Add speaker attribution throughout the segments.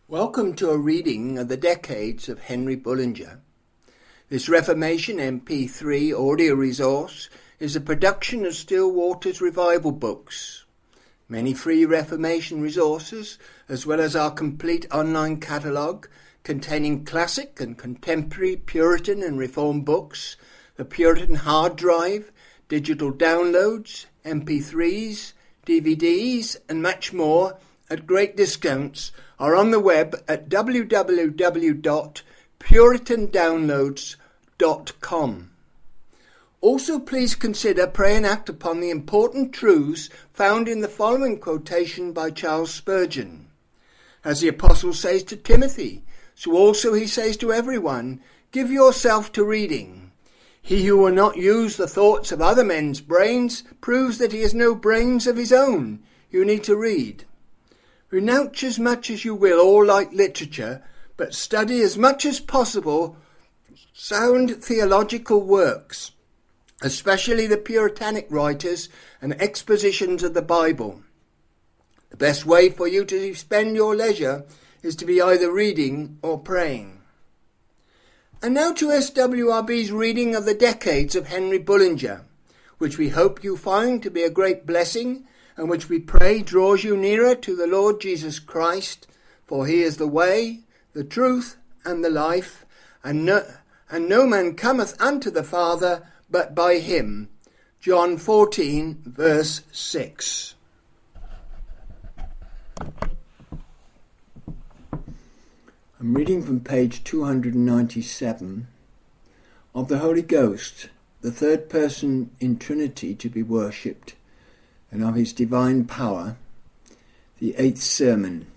Speaker 1: Welcome to a reading of the Decades of Henry Bullinger. This Reformation MP3 audio resource is a production of Still Waters Revival Books. Many free Reformation resources, as well as our complete online catalogue containing classic and contemporary Puritan and Reformed books, the Puritan hard drive, digital downloads, MP3s, DVDs and much more at great discounts, are on the web at www.puritandownloads.com. Also, please consider, pray and act upon the important truths found in the following quotation by Charles Spurgeon. As the Apostle says to Timothy, so also he says to everyone, give yourself to reading. He who will not use the thoughts of other men's brains proves that he has no brains of his own. You need to read. Renounce as much as you will all light literature, but study as much as possible sound theological works, especially the Puritanic writers and expositions of the Bible. The best way for you to spend your leisure is to be either reading or praying. And now to SWRB's reading of the Decades of Henry Bullinger, which we hope you find to be a great blessing, and which we pray draws you nearer to the Lord Jesus Christ, for he is the way, the truth, and the life, and no man cometh unto the Father but by him. John 14, verse 6. I'm reading from page 297 of the Holy Ghost, the third person in Trinity to be worshipped, and of his divine power, the 8th sermon.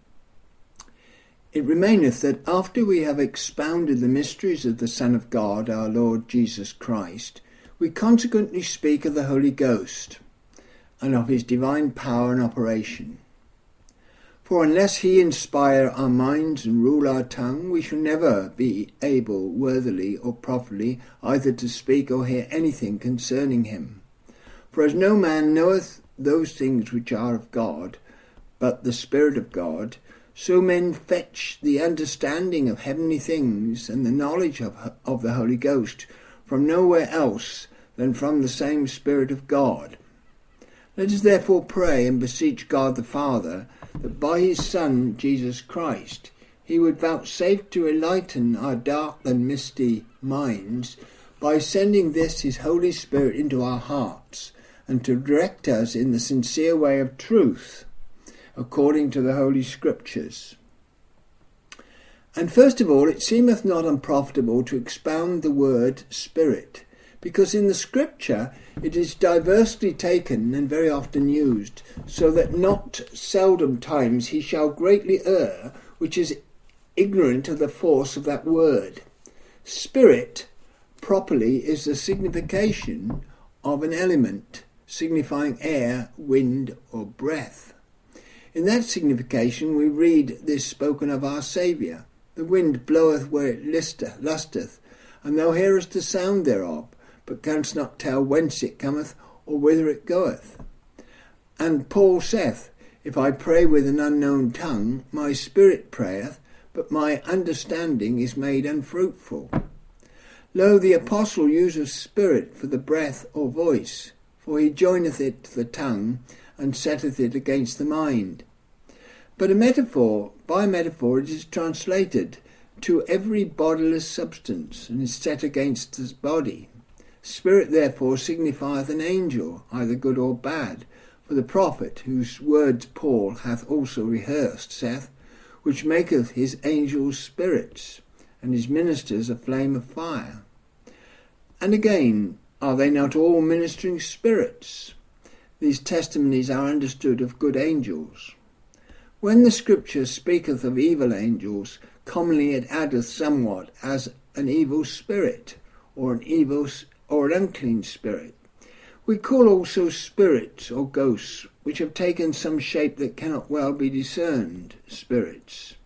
Speaker 1: It remaineth that after we have expounded the mysteries of the Son of God, our Lord Jesus Christ, we consequently speak of the Holy Ghost, and of his divine power and operation. For unless he inspire our minds and rule our tongue, we shall never be able worthily or properly either to speak or hear anything concerning him. For as no man knoweth those things which are of God, but the Spirit of God, so men fetch the understanding of heavenly things and the knowledge of the Holy Ghost from nowhere else than from the same Spirit of God. Let us therefore pray and beseech God the Father, that by his Son Jesus Christ he would vouchsafe to enlighten our dark and misty minds by sending this his Holy Spirit into our hearts, and to direct us in the sincere way of truth, according to the Holy Scriptures. And first of all, it seemeth not unprofitable to expound the word Spirit, because in the Scripture it is diversely taken and very often used, so that not seldom times he shall greatly err, which is ignorant of the force of that word. Spirit, properly, is the signification of an element, signifying air, wind, or breath. In that signification we read this spoken of our Saviour. The wind bloweth where it lusteth, and thou hearest the sound thereof, but canst not tell whence it cometh or whither it goeth. And Paul saith, if I pray with an unknown tongue, my spirit prayeth, but my understanding is made unfruitful. Lo, the apostle useth spirit for the breath or voice, for he joineth it to the tongue, and setteth it against the mind. But by metaphor it is translated to every bodiless substance, and is set against the body. Spirit therefore signifieth an angel, either good or bad, for the prophet, whose words Paul hath also rehearsed, saith, which maketh his angels spirits, and his ministers a flame of fire. And again, are they not all ministering spirits? These testimonies are understood of good angels. When the Scripture speaketh of evil angels, commonly it addeth somewhat as an evil spirit, or an unclean spirit. We call also spirits or ghosts, which have taken some shape that cannot well be discerned, spirits.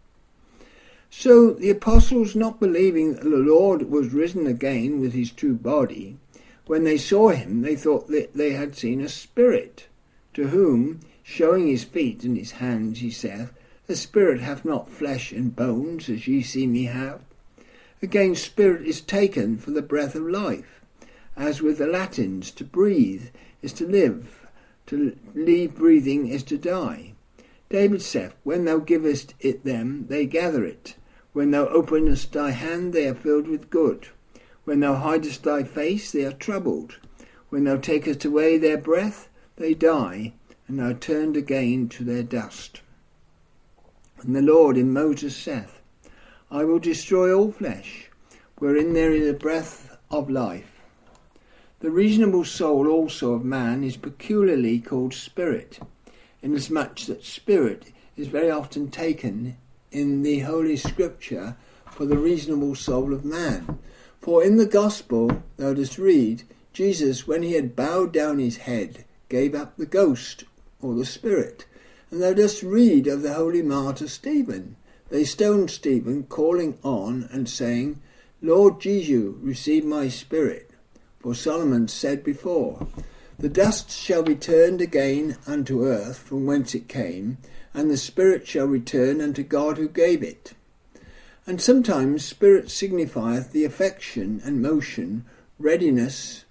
Speaker 1: So the apostles, not believing that the Lord was risen again with his true body, when they saw him, they thought that they had seen a spirit, to whom, showing his feet and his hands, he saith, The Spirit hath not flesh and bones, as ye see me have. Again, spirit is taken for the breath of life, as with the Latins, to breathe is to live, to leave breathing is to die. David saith, when thou givest it them, they gather it. When thou openest thy hand, they are filled with good. When thou hidest thy face, they are troubled. When thou takest away their breath, they die, and are turned again to their dust. And the Lord in Moses saith, I will destroy all flesh, wherein there is a breath of life. The reasonable soul also of man is peculiarly called spirit, inasmuch that spirit is very often taken in the Holy Scripture for the reasonable soul of man. For in the Gospel, thou dost read, Jesus, when he had bowed down his head, gave up the ghost, or the spirit. And thou dost read of the holy martyr Stephen. They stoned Stephen, calling on and saying, Lord Jesus, receive my spirit. For Solomon said before, the dust shall be turned again unto earth from whence it came, and the spirit shall return unto God who gave it. And sometimes spirit signifieth the affection and motion, readiness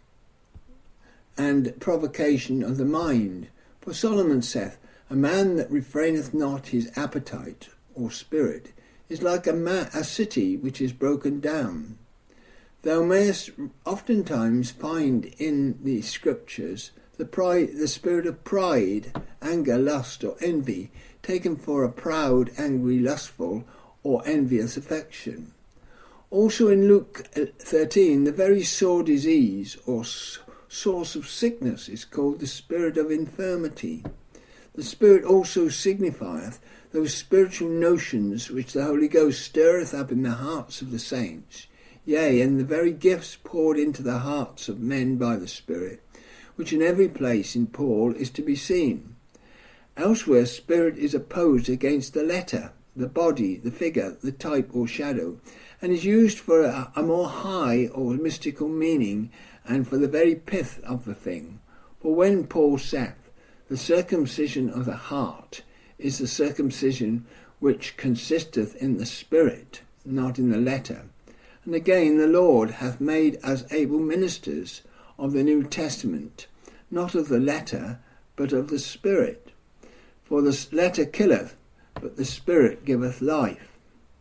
Speaker 1: and provocation of the mind. For Solomon saith, a man that refraineth not his appetite or spirit is like a city which is broken down. Thou mayest oftentimes find in the Scriptures the spirit of pride, anger, lust, or envy, taken for a proud, angry, lustful, or envious affection. Also in Luke 13, the very sore disease or source of sickness is called the spirit of infirmity. The Spirit also signifieth those spiritual notions which the Holy Ghost stirreth up in the hearts of the saints, yea, and the very gifts poured into the hearts of men by the Spirit, which in every place in Paul is to be seen. Elsewhere, spirit is opposed against the letter, the body, the figure, the type or shadow, and is used for a more high or mystical meaning and for the very pith of the thing. For when Paul saith, the circumcision of the heart is the circumcision which consisteth in the spirit, not in the letter. And again, the Lord hath made us able ministers of the New Testament, not of the letter, but of the Spirit. For the letter killeth, but the Spirit giveth life.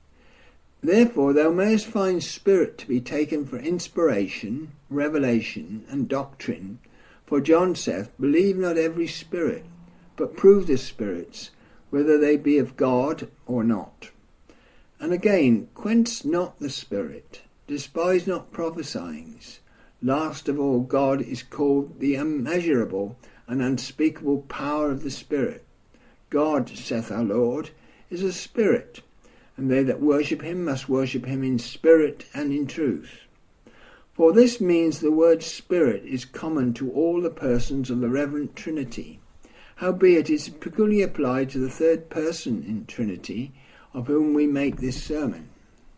Speaker 1: Therefore thou mayest find spirit to be taken for inspiration, revelation, and doctrine. For John saith, believe not every spirit, but prove the spirits, whether they be of God or not. And again, quench not the spirit, despise not prophesyings. Last of all, God is called the immeasurable and unspeakable power of the Spirit. God, saith our Lord, is a spirit, and they that worship him must worship him in spirit and in truth. For this means the word spirit is common to all the persons of the reverent Trinity, howbeit it is peculiarly applied to the third person in Trinity, of whom we make this sermon.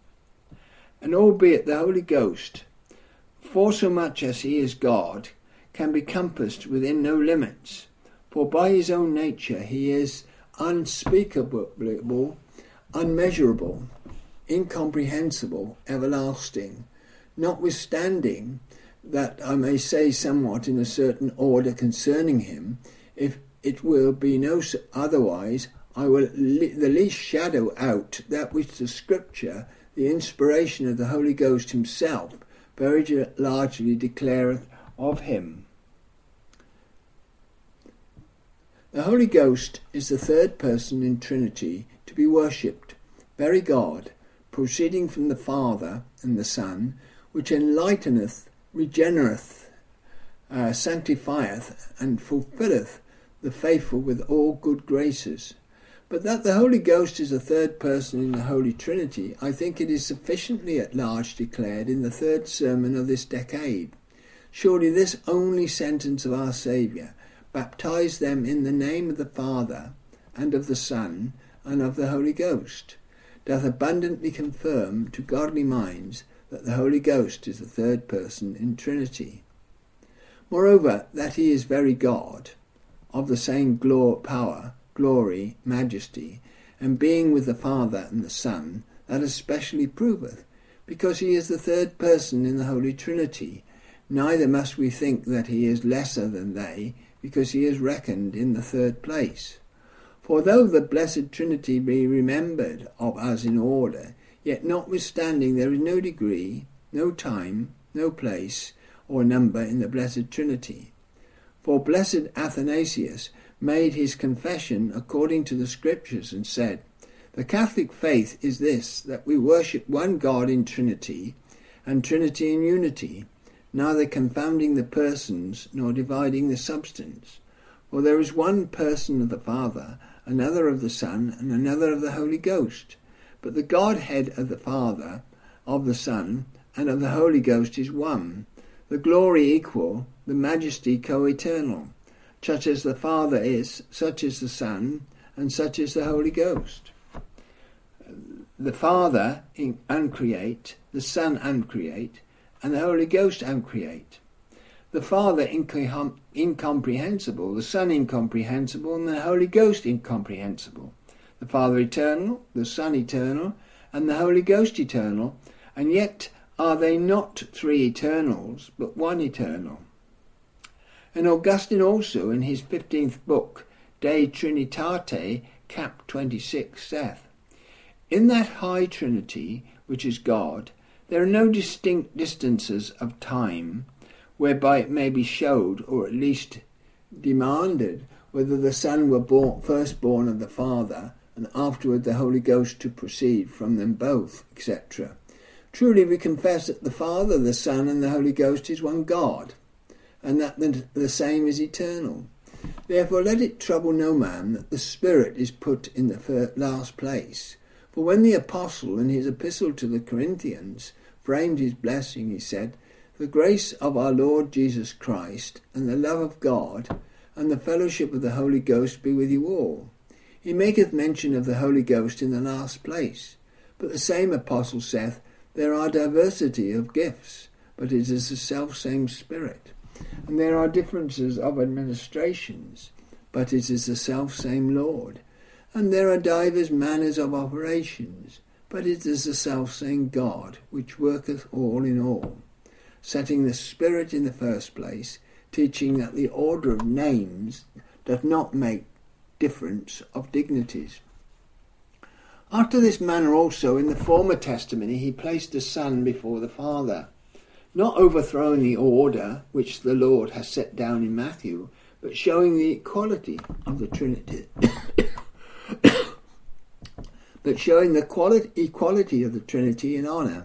Speaker 1: And albeit the Holy Ghost, forsomuch as he is God, can be compassed within no limits, for by his own nature he is unspeakable, unmeasurable, incomprehensible, everlasting, notwithstanding that I may say somewhat in a certain order concerning him, if it will be no otherwise, I will the least shadow out that which the Scripture, the inspiration of the Holy Ghost himself, very largely declareth of him. The Holy Ghost is the third person in Trinity to be worshipped, very God, proceeding from the Father and the Son, which enlighteneth, regenereth, sanctifieth, and fulfilleth the faithful with all good graces. But that the Holy Ghost is a third person in the Holy Trinity, I think it is sufficiently at large declared in the third sermon of this decade. Surely this only sentence of our Saviour, baptize them in the name of the Father, and of the Son, and of the Holy Ghost, doth abundantly confirm to godly minds that the Holy Ghost is the third person in Trinity. Moreover, that he is very God, of the same power, glory, majesty, and being with the Father and the Son, that especially proveth, because he is the third person in the Holy Trinity. Neither must we think that he is lesser than they, because he is reckoned in the third place. For though the blessed Trinity be remembered of us in order, yet notwithstanding there is no degree, no time, no place, or number in the blessed Trinity. For blessed Athanasius made his confession according to the Scriptures, and said, the Catholic faith is this, that we worship one God in Trinity, and Trinity in unity, neither confounding the persons, nor dividing the substance. For there is one person of the Father, another of the Son, and another of the Holy Ghost. But the Godhead of the Father, of the Son, and of the Holy Ghost is one, the glory equal, the majesty co-eternal. Such as the Father is, such is the Son, and such is the Holy Ghost. The Father uncreate, the Son uncreate, and the Holy Ghost uncreate. The Father incomprehensible, the Son incomprehensible, and the Holy Ghost incomprehensible. The Father eternal, the Son eternal, and the Holy Ghost eternal, and yet are they not three eternals, but one eternal. And Augustine also, in his 15th book, De Trinitate, cap 26, saith, in that high Trinity, which is God, there are no distinct distances of time, whereby it may be showed, or at least demanded, whether the Son were first born of the Father, and afterward the Holy Ghost to proceed from them both, etc. Truly we confess that the Father, the Son, and the Holy Ghost is one God, and that the same is eternal. Therefore let it trouble no man that the Spirit is put in the last place. For when the Apostle in his epistle to the Corinthians framed his blessing, he said, the grace of our Lord Jesus Christ, and the love of God, and the fellowship of the Holy Ghost be with you all. He maketh mention of the Holy Ghost in the last place. But the same Apostle saith, there are diversity of gifts, but it is the selfsame Spirit. And there are differences of administrations, but it is the selfsame Lord. And there are divers manners of operations, but it is the selfsame God, which worketh all in all, setting the Spirit in the first place, teaching that the order of names doth not make difference of dignities. After this manner also in the former testimony he placed the Son before the Father, not overthrowing the order which the Lord has set down in Matthew, but showing the equality of the Trinity, equality of the Trinity in honour.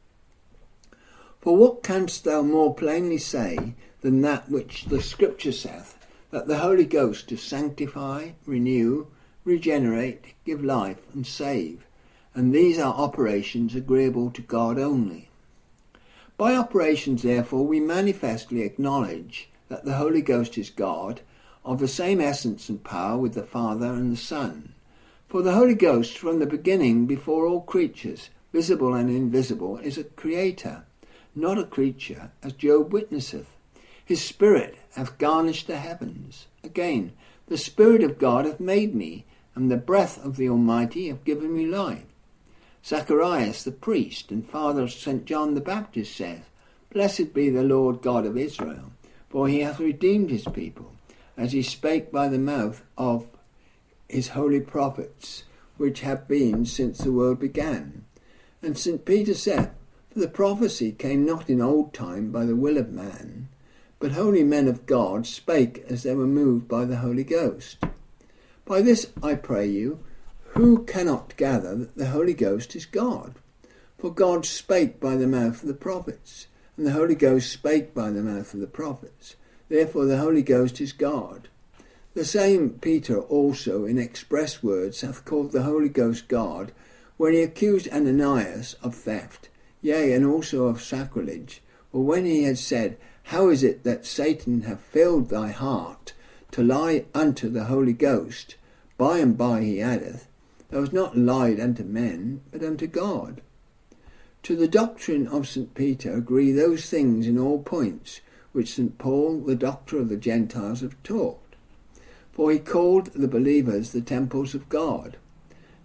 Speaker 1: For what canst thou more plainly say than that which the Scripture saith, that the Holy Ghost to sanctify, renew, regenerate, give life, and save, and these are operations agreeable to God only. By operations, therefore, we manifestly acknowledge that the Holy Ghost is God, of the same essence and power with the Father and the Son. For the Holy Ghost, from the beginning, before all creatures, visible and invisible, is a creator, not a creature, as Job witnesseth. His Spirit hath garnished the heavens. Again, the Spirit of God hath made me, and the breath of the Almighty hath given me life. Zacharias the priest and father of St. John the Baptist saith, Blessed be the Lord God of Israel, for he hath redeemed his people, as he spake by the mouth of his holy prophets, which have been since the world began. And St. Peter saith, For the prophecy came not in old time by the will of man, but holy men of God spake as they were moved by the Holy Ghost. By this I pray you, who cannot gather that the Holy Ghost is God? For God spake by the mouth of the prophets, and the Holy Ghost spake by the mouth of the prophets. Therefore the Holy Ghost is God. The same Peter also in express words hath called the Holy Ghost God, when he accused Ananias of theft, yea, and also of sacrilege, or when he had said, How is it that Satan hath filled thy heart to lie unto the Holy Ghost? By and by he addeth, Thou hast not lied unto men, but unto God. To the doctrine of St. Peter agree those things in all points which St. Paul, the doctor of the Gentiles, have taught. For he called the believers the temples of God.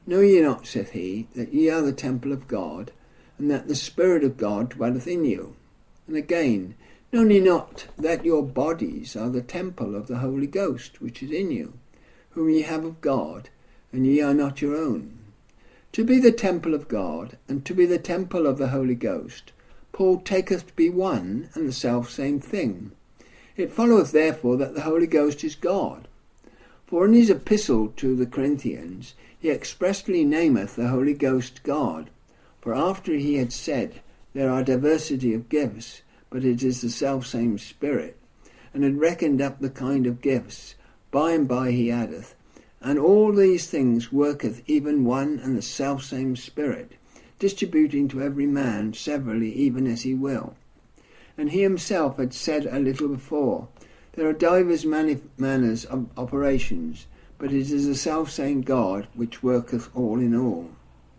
Speaker 1: Know ye not, saith he, that ye are the temple of God, and that the Spirit of God dwelleth in you? And again, know ye not that your bodies are the temple of the Holy Ghost, which is in you, whom ye have of God, and ye are not your own? To be the temple of God, and to be the temple of the Holy Ghost, Paul taketh to be one and the selfsame thing. It followeth therefore that the Holy Ghost is God. For in his epistle to the Corinthians he expressly nameth the Holy Ghost God. For after he had said, there are diversity of gifts, but it is the selfsame Spirit, and had reckoned up the kind of gifts, by and by he addeth, and all these things worketh even one and the selfsame Spirit, distributing to every man severally even as he will. And he himself had said a little before, there are divers manners of operations, but it is the selfsame God which worketh all in all.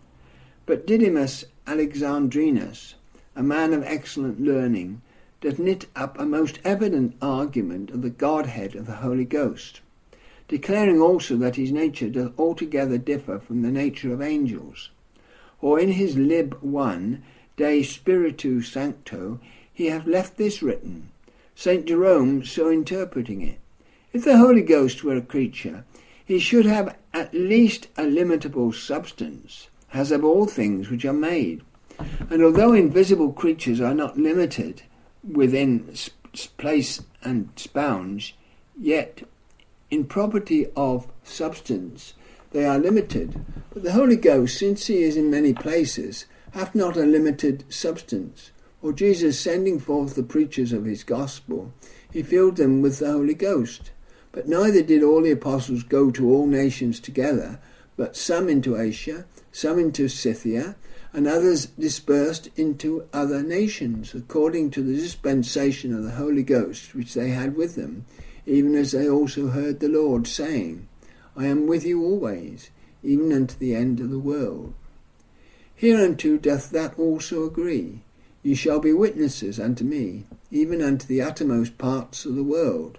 Speaker 1: But Didymus Alexandrinus, a man of excellent learning, doth knit up a most evident argument of the Godhead of the Holy Ghost, declaring also that his nature doth altogether differ from the nature of angels. For in his Lib 1, De Spiritu Sancto, he hath left this written, St. Jerome so interpreting it, if the Holy Ghost were a creature, he should have at least a limitable substance, as of all things which are made. And although invisible creatures are not limited within place and bounds, yet in property of substance they are limited. But the Holy Ghost, since he is in many places, hath not a limited substance. For Jesus, sending forth the preachers of his gospel, he filled them with the Holy Ghost. But neither did all the apostles go to all nations together, but some into Asia, some into Scythia, and others dispersed into other nations, according to the dispensation of the Holy Ghost which they had with them, even as they also heard the Lord, saying, I am with you always, even unto the end of the world. Hereunto doth that also agree. Ye shall be witnesses unto me, even unto the uttermost parts of the world.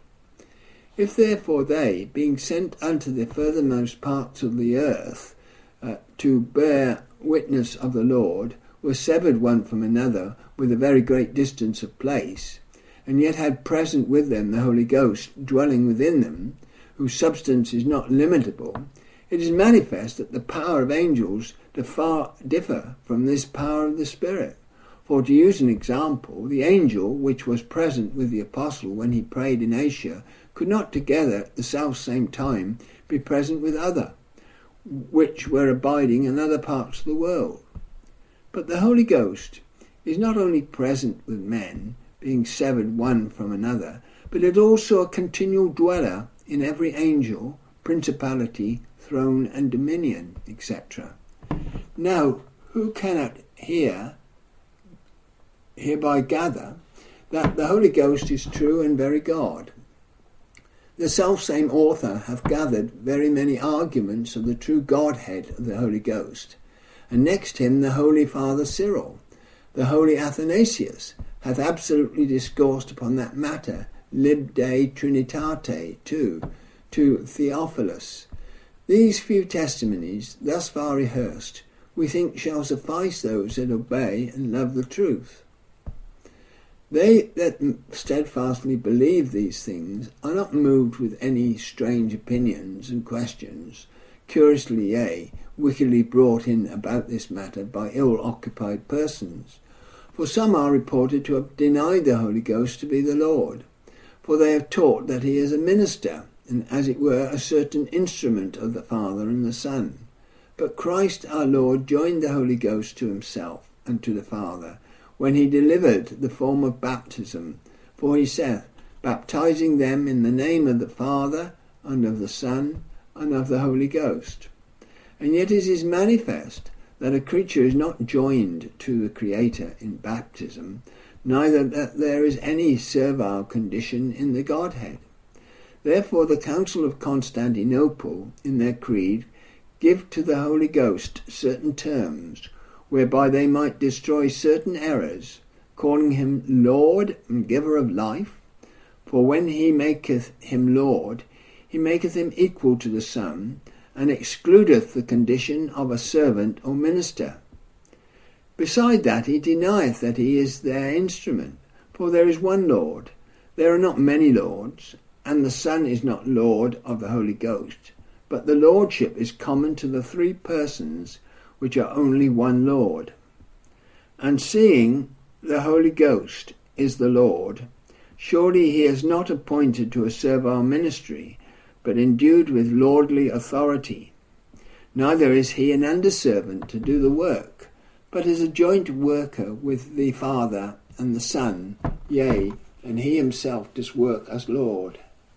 Speaker 1: If therefore they, being sent unto the furthermost parts of the earth, to bear witness of the Lord, were severed one from another with a very great distance of place, and yet had present with them the Holy Ghost dwelling within them, whose substance is not limitable, it is manifest that the power of angels doth far differ from this power of the Spirit. For to use an example, the angel which was present with the apostle when he prayed in Asia could not together at the selfsame time be present with other, which were abiding in other parts of the world. But the Holy Ghost is not only present with men, being severed one from another, but is also a continual dweller in every angel, principality, throne and dominion, etc. Now, who cannot hereby gather that the Holy Ghost is true and very God? The selfsame author hath gathered very many arguments of the true Godhead of the Holy Ghost, and next him the Holy Father Cyril. The Holy Athanasius hath absolutely discoursed upon that matter, Lib De Trinitate too, to Theophilus. These few testimonies, thus far rehearsed, we think shall suffice those that obey and love the truth. They that steadfastly believe these things are not moved with any strange opinions and questions, curiously, yea, wickedly brought in about this matter by ill-occupied persons. For some are reported to have denied the Holy Ghost to be the Lord, for they have taught that he is a minister, and as it were a certain instrument of the Father and the Son. But Christ our Lord joined the Holy Ghost to himself and to the Father, when he delivered the form of baptism. For he saith, baptizing them in the name of the Father, and of the Son, and of the Holy Ghost. And yet it is manifest that a creature is not joined to the Creator in baptism, neither that there is any servile condition in the Godhead. Therefore the Council of Constantinople, in their creed, give to the Holy Ghost certain terms, whereby they might destroy certain errors, calling him Lord and Giver of life. For when he maketh him Lord, he maketh him equal to the Son, and excludeth the condition of a servant or minister. Beside that, he denieth that he is their instrument, for there is one Lord, there are not many lords, and the Son is not Lord of the Holy Ghost, but the lordship is common to the three persons, which are only one Lord. And seeing the Holy Ghost is the Lord, surely he is not appointed to a servile ministry, but endued with lordly authority. Neither is he an underservant to do the work, but is a joint worker with the Father and the Son, yea, and he himself does work as Lord.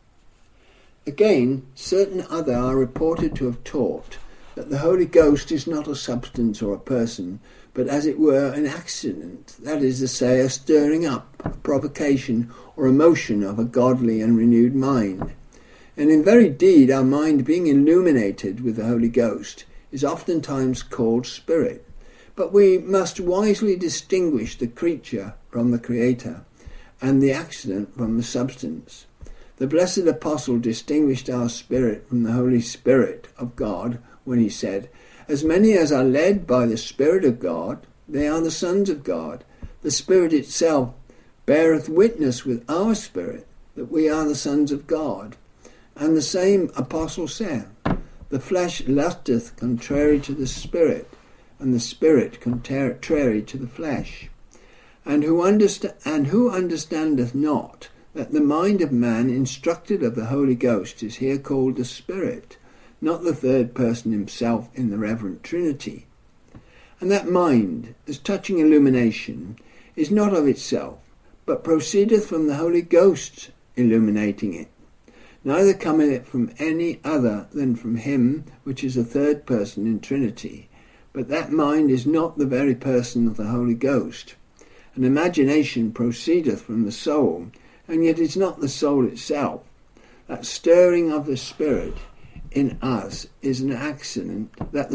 Speaker 1: Again, certain other are reported to have taught that the Holy Ghost is not a substance or a person, but as it were an accident, that is to say, a stirring up, a provocation or emotion of a godly and renewed mind. And in very deed our mind being illuminated with the Holy Ghost is oftentimes called spirit. But we must wisely distinguish the creature from the Creator, and the accident from the substance. The blessed apostle distinguished our spirit from the Holy Spirit of God when he said, "As many as are led by the Spirit of God, they are the sons of God. The Spirit itself beareth witness with our spirit that we are the sons of God." And the same apostle said, "The flesh lusteth contrary to the Spirit, and the Spirit contrary to the flesh. And who understandeth not that the mind of man instructed of the Holy Ghost is here called the Spirit, not the third person himself in the reverent Trinity. And that mind, as touching illumination, is not of itself, but proceedeth from the Holy Ghost illuminating it. Neither cometh it from any other than from him which is the third person in Trinity. But that mind is not the very person of the Holy Ghost. An imagination proceedeth from the soul, and yet is not the soul itself. That stirring of the Spirit in us is an accident, but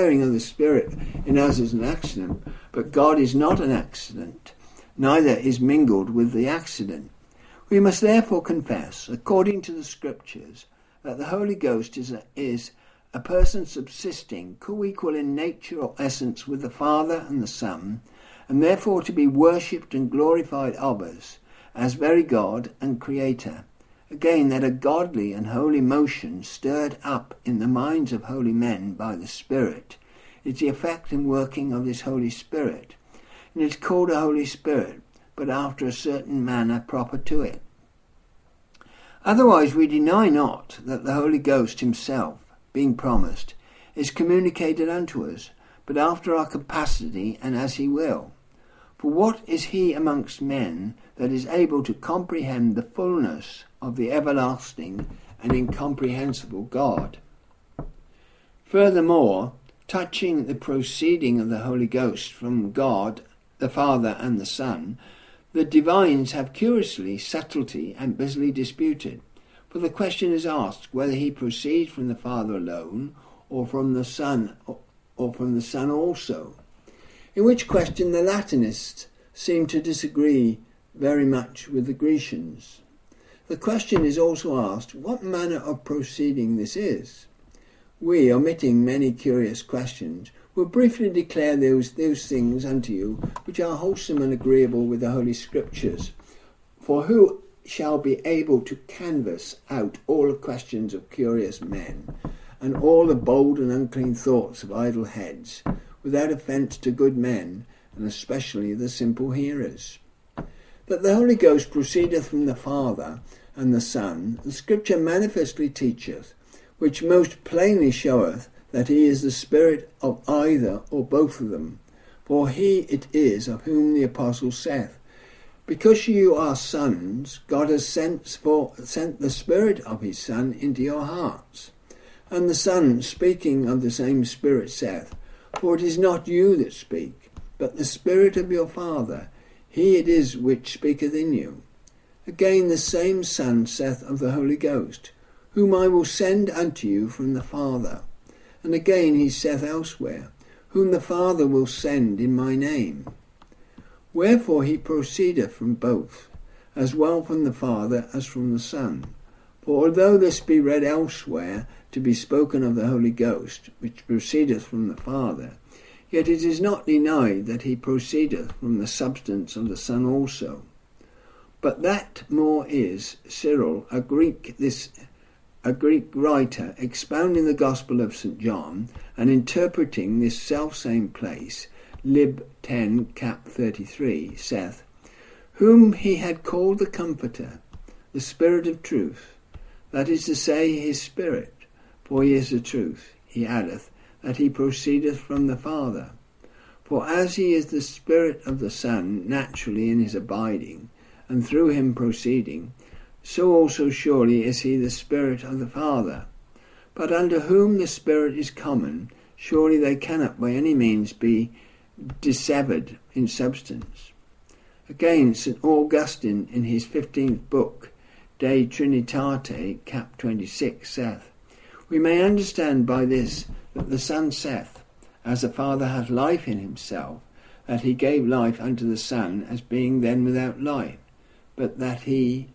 Speaker 1: God is not an accident, neither is mingled with the accident. We must therefore confess, according to the Scriptures, that the Holy Ghost is a person subsisting, co-equal in nature or essence with the Father and the Son, and therefore to be worshipped and glorified of us as very God and Creator. Again, that a godly and holy motion stirred up in the minds of holy men by the Spirit is the effect and working of this Holy Spirit, and it is called a Holy Spirit, but after a certain manner proper to it. Otherwise we deny not that the Holy Ghost himself, being promised, is communicated unto us, but after our capacity and as he will. For what is he amongst men that is able to comprehend the fullness of the everlasting and incomprehensible God? Furthermore, touching the proceeding of the Holy Ghost from God, the Father and the Son, the divines have curiously subtlety and busily disputed. For the question is asked whether he proceeds from the Father alone, or from the Son, or from the Son also. In which question the Latinists seem to disagree very much with the Grecians. The question is also asked what manner of proceeding this is. We, omitting many curious questions, will briefly declare those things unto you which are wholesome and agreeable with the Holy Scriptures. For who shall be able to canvass out all the questions of curious men, and all the bold and unclean thoughts of idle heads, without offence to good men, and especially the simple hearers? That the Holy Ghost proceedeth from the Father and the Son, the Scripture manifestly teacheth, which most plainly showeth that he is the Spirit of either or both of them. For he it is of whom the Apostle saith, "Because you are sons, God has sent the Spirit of his Son into your hearts." And the Son, speaking of the same Spirit, saith, "For it is not you that speak, but the Spirit of your Father, he it is which speaketh in you." Again the same Son saith of the Holy Ghost, "Whom I will send unto you from the Father." And again he saith elsewhere, "Whom the Father will send in my name." Wherefore he proceedeth from both, as well from the Father as from the Son. For although this be read elsewhere to be spoken of the Holy Ghost, which proceedeth from the Father, yet it is not denied that he proceedeth from the substance of the Son also. But that more is Cyril, a Greek writer, expounding the Gospel of St. John and interpreting this self-same place, Lib 10 cap 33, saith, whom he had called the Comforter, the Spirit of truth, that is to say, his Spirit, for he is the truth. He addeth, that he proceedeth from the Father. For as he is the Spirit of the Son, naturally in his abiding, and through him proceeding, so also surely is he the Spirit of the Father. But unto whom the Spirit is common, surely they cannot by any means be dissevered in substance. Again, St. Augustine in his 15th book, De Trinitate, cap 26, saith, we may understand by this that the Son saith, as the Father hath life in himself, that he gave life unto the Son as being then without life, but that he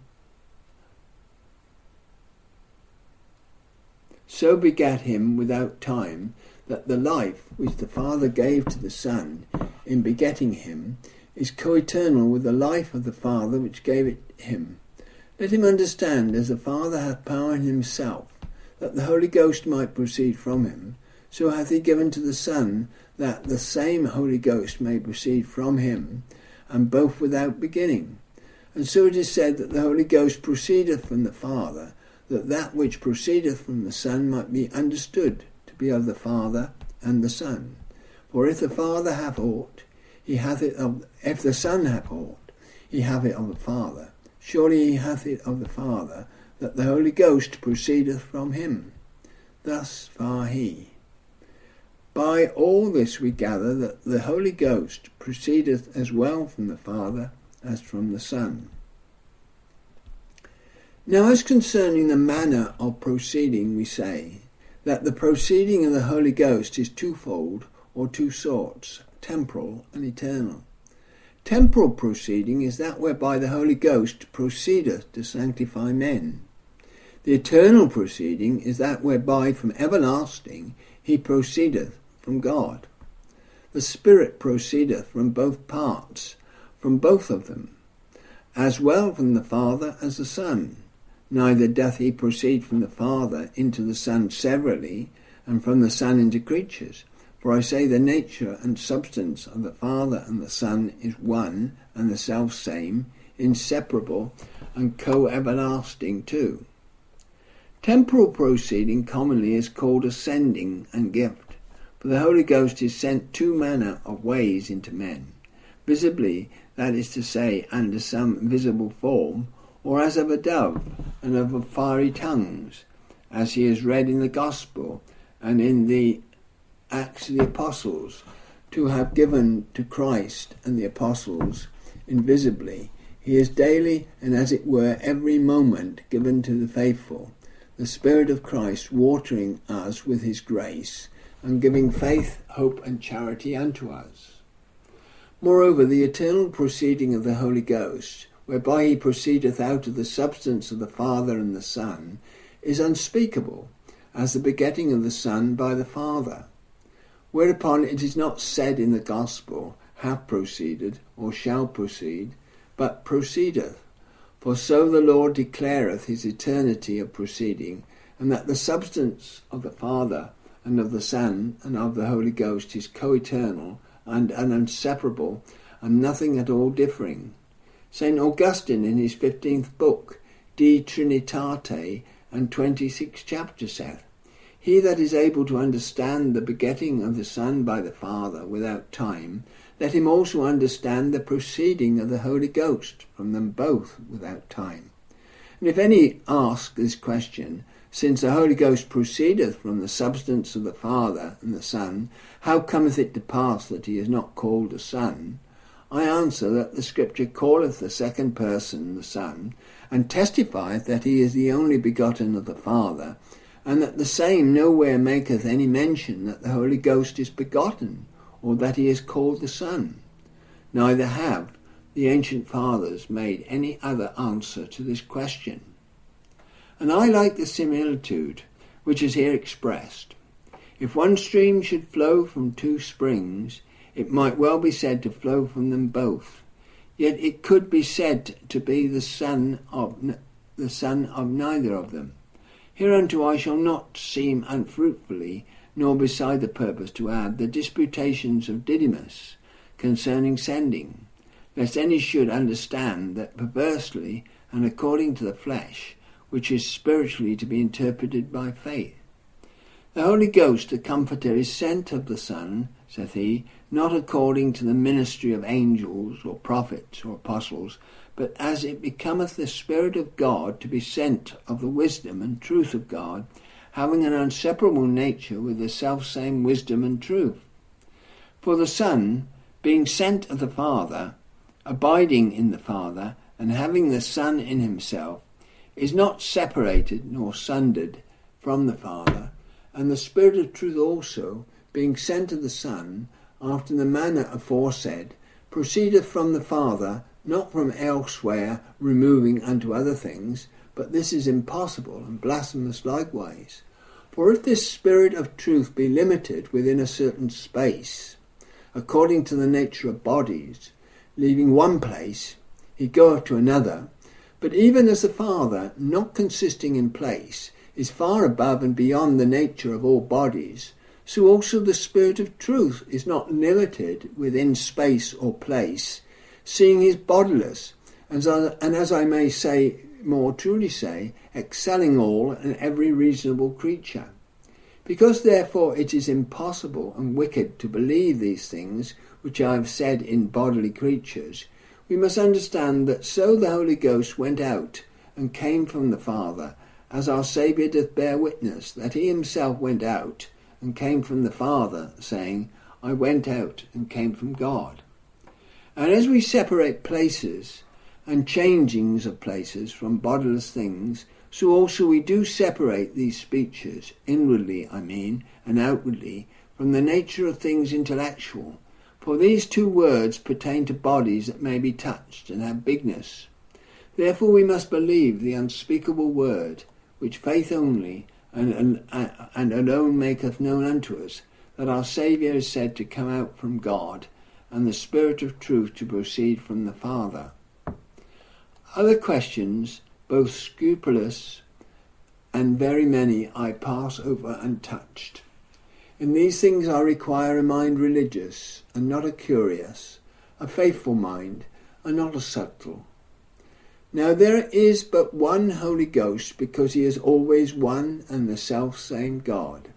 Speaker 1: so begat him without time, that the life which the Father gave to the Son in begetting him is coeternal with the life of the Father which gave it him. Let him understand, as the Father hath power in himself, that the Holy Ghost might proceed from him, so hath he given to the Son that the same Holy Ghost may proceed from him, and both without beginning. And so it is said that the Holy Ghost proceedeth from the Father, that which proceedeth from the Son might be understood to be of the Father and the Son. For if the Father hath aught, he hath it of, if the Son hath aught, he hath it of the Father. Surely he hath it of the Father, that the Holy Ghost proceedeth from him. Thus far he. By all this we gather that the Holy Ghost proceedeth as well from the Father as from the Son. Now, as concerning the manner of proceeding, we say that the proceeding of the Holy Ghost is twofold, or two sorts, temporal and eternal. Temporal proceeding is that whereby the Holy Ghost proceedeth to sanctify men. The eternal proceeding is that whereby from everlasting he proceedeth from God. The Spirit proceedeth from both parts, from both of them, as well from the Father as the Son. Neither doth he proceed from the Father into the Son severally, and from the Son into creatures. For I say the nature and substance of the Father and the Son is one and the self-same, inseparable, and co-everlasting too. Temporal proceeding commonly is called ascending and gift, for the Holy Ghost is sent two manner of ways into men, visibly, that is to say, under some visible form, or as of a dove, and of fiery tongues, as he is read in the Gospel and in the Acts of the Apostles, to have given to Christ and the Apostles invisibly. He is daily and as it were every moment given to the faithful, the Spirit of Christ watering us with his grace, and giving faith, hope, and charity unto us. Moreover, the eternal proceeding of the Holy Ghost, whereby he proceedeth out of the substance of the Father and the Son, is unspeakable, as the begetting of the Son by the Father. Whereupon it is not said in the Gospel, hath proceeded, or shall proceed, but proceedeth. For so the Lord declareth his eternity of proceeding, and that the substance of the Father and of the Son and of the Holy Ghost is co-eternal and inseparable, and nothing at all differing. St. Augustine in his 15th book, De Trinitate, and 26th chapter saith, he that is able to understand the begetting of the Son by the Father without time, let him also understand the proceeding of the Holy Ghost from them both without time. And if any ask this question, since the Holy Ghost proceedeth from the substance of the Father and the Son, how cometh it to pass that he is not called a Son? I answer that the Scripture calleth the second person the Son, and testifieth that he is the only begotten of the Father, and that the same nowhere maketh any mention that the Holy Ghost is begotten, or that he is called the Son. Neither have the ancient fathers made any other answer to this question. And I like the similitude which is here expressed. If one stream should flow from two springs, it might well be said to flow from them both. Yet it could be said to be the son of neither of them. Hereunto I shall not seem unfruitfully, nor beside the purpose to add the disputations of Didymus concerning sending, lest any should understand that perversely and according to the flesh, which is spiritually to be interpreted by faith. The Holy Ghost, the Comforter, is sent of the Son, saith he, not according to the ministry of angels or prophets or apostles, but as it becometh the Spirit of God to be sent of the wisdom and truth of God, having an inseparable nature with the selfsame wisdom and truth. For the Son, being sent of the Father, abiding in the Father, and having the Son in himself, is not separated nor sundered from the Father, and the Spirit of truth also, being sent of the Son, after the manner aforesaid, proceedeth from the Father, not from elsewhere removing unto other things, but this is impossible and blasphemous likewise. For if this Spirit of truth be limited within a certain space, according to the nature of bodies, leaving one place, he goeth to another, but even as the Father, not consisting in place, is far above and beyond the nature of all bodies, so also the Spirit of truth is not limited within space or place, seeing he is bodiless, and as I may say, more truly say, excelling all and every reasonable creature. Because therefore it is impossible and wicked to believe these things which I have said in bodily creatures, we must understand that so the Holy Ghost went out and came from the Father, as our Saviour doth bear witness that he himself went out and came from the Father, saying, I went out and came from God. And as we separate places and changings of places from bodiless things, so also we do separate these speeches, inwardly I mean, and outwardly, from the nature of things intellectual. For these two words pertain to bodies that may be touched and have bigness. Therefore we must believe the unspeakable word, which faith only and alone maketh known unto us, that our Saviour is said to come out from God, and the Spirit of truth to proceed from the Father. Other questions, both scrupulous and very many, I pass over untouched. In these things I require a mind religious, and not a curious, a faithful mind, and not a subtle. Now there is but one Holy Ghost, because he is always one and the self-same God.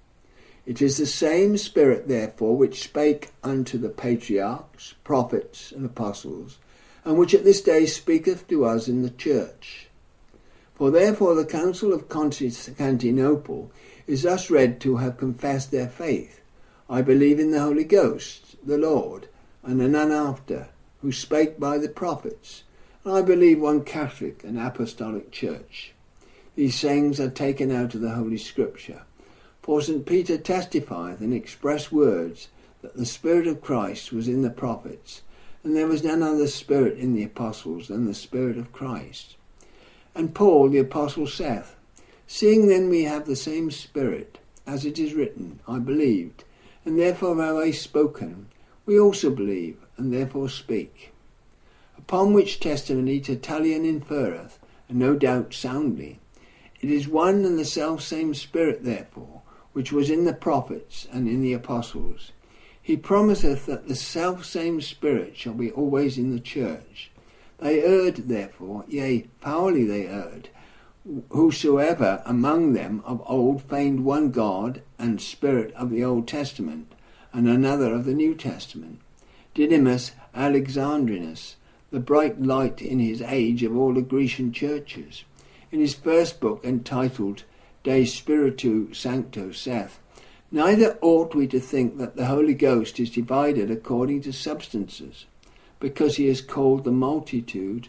Speaker 1: It is the same Spirit, therefore, which spake unto the patriarchs, prophets, and apostles, and which at this day speaketh to us in the church. For therefore the Council of Constantinople is thus read to have confessed their faith. I believe in the Holy Ghost, the Lord, and none after, who spake by the prophets. And I believe one Catholic and Apostolic Church. These sayings are taken out of the Holy Scripture. For St. Peter testifieth in express words that the Spirit of Christ was in the prophets, and there was none other Spirit in the apostles than the Spirit of Christ. And Paul the apostle saith, Seeing then we have the same Spirit, as it is written, I believed, and therefore have I spoken. We also believe, and therefore speak. Upon which testimony Tertullian inferreth, and no doubt soundly, it is one and the selfsame Spirit, therefore, which was in the prophets and in the apostles. He promiseth that the selfsame Spirit shall be always in the church. They erred, therefore, yea, foully they erred, whosoever among them of old feigned one God and Spirit of the Old Testament, and another of the New Testament. Didymus Alexandrinus, the bright light in his age of all the Grecian churches, in his first book entitled De Spiritu Sancto, saith, Neither ought we to think that the Holy Ghost is divided according to substances, because he is called the multitude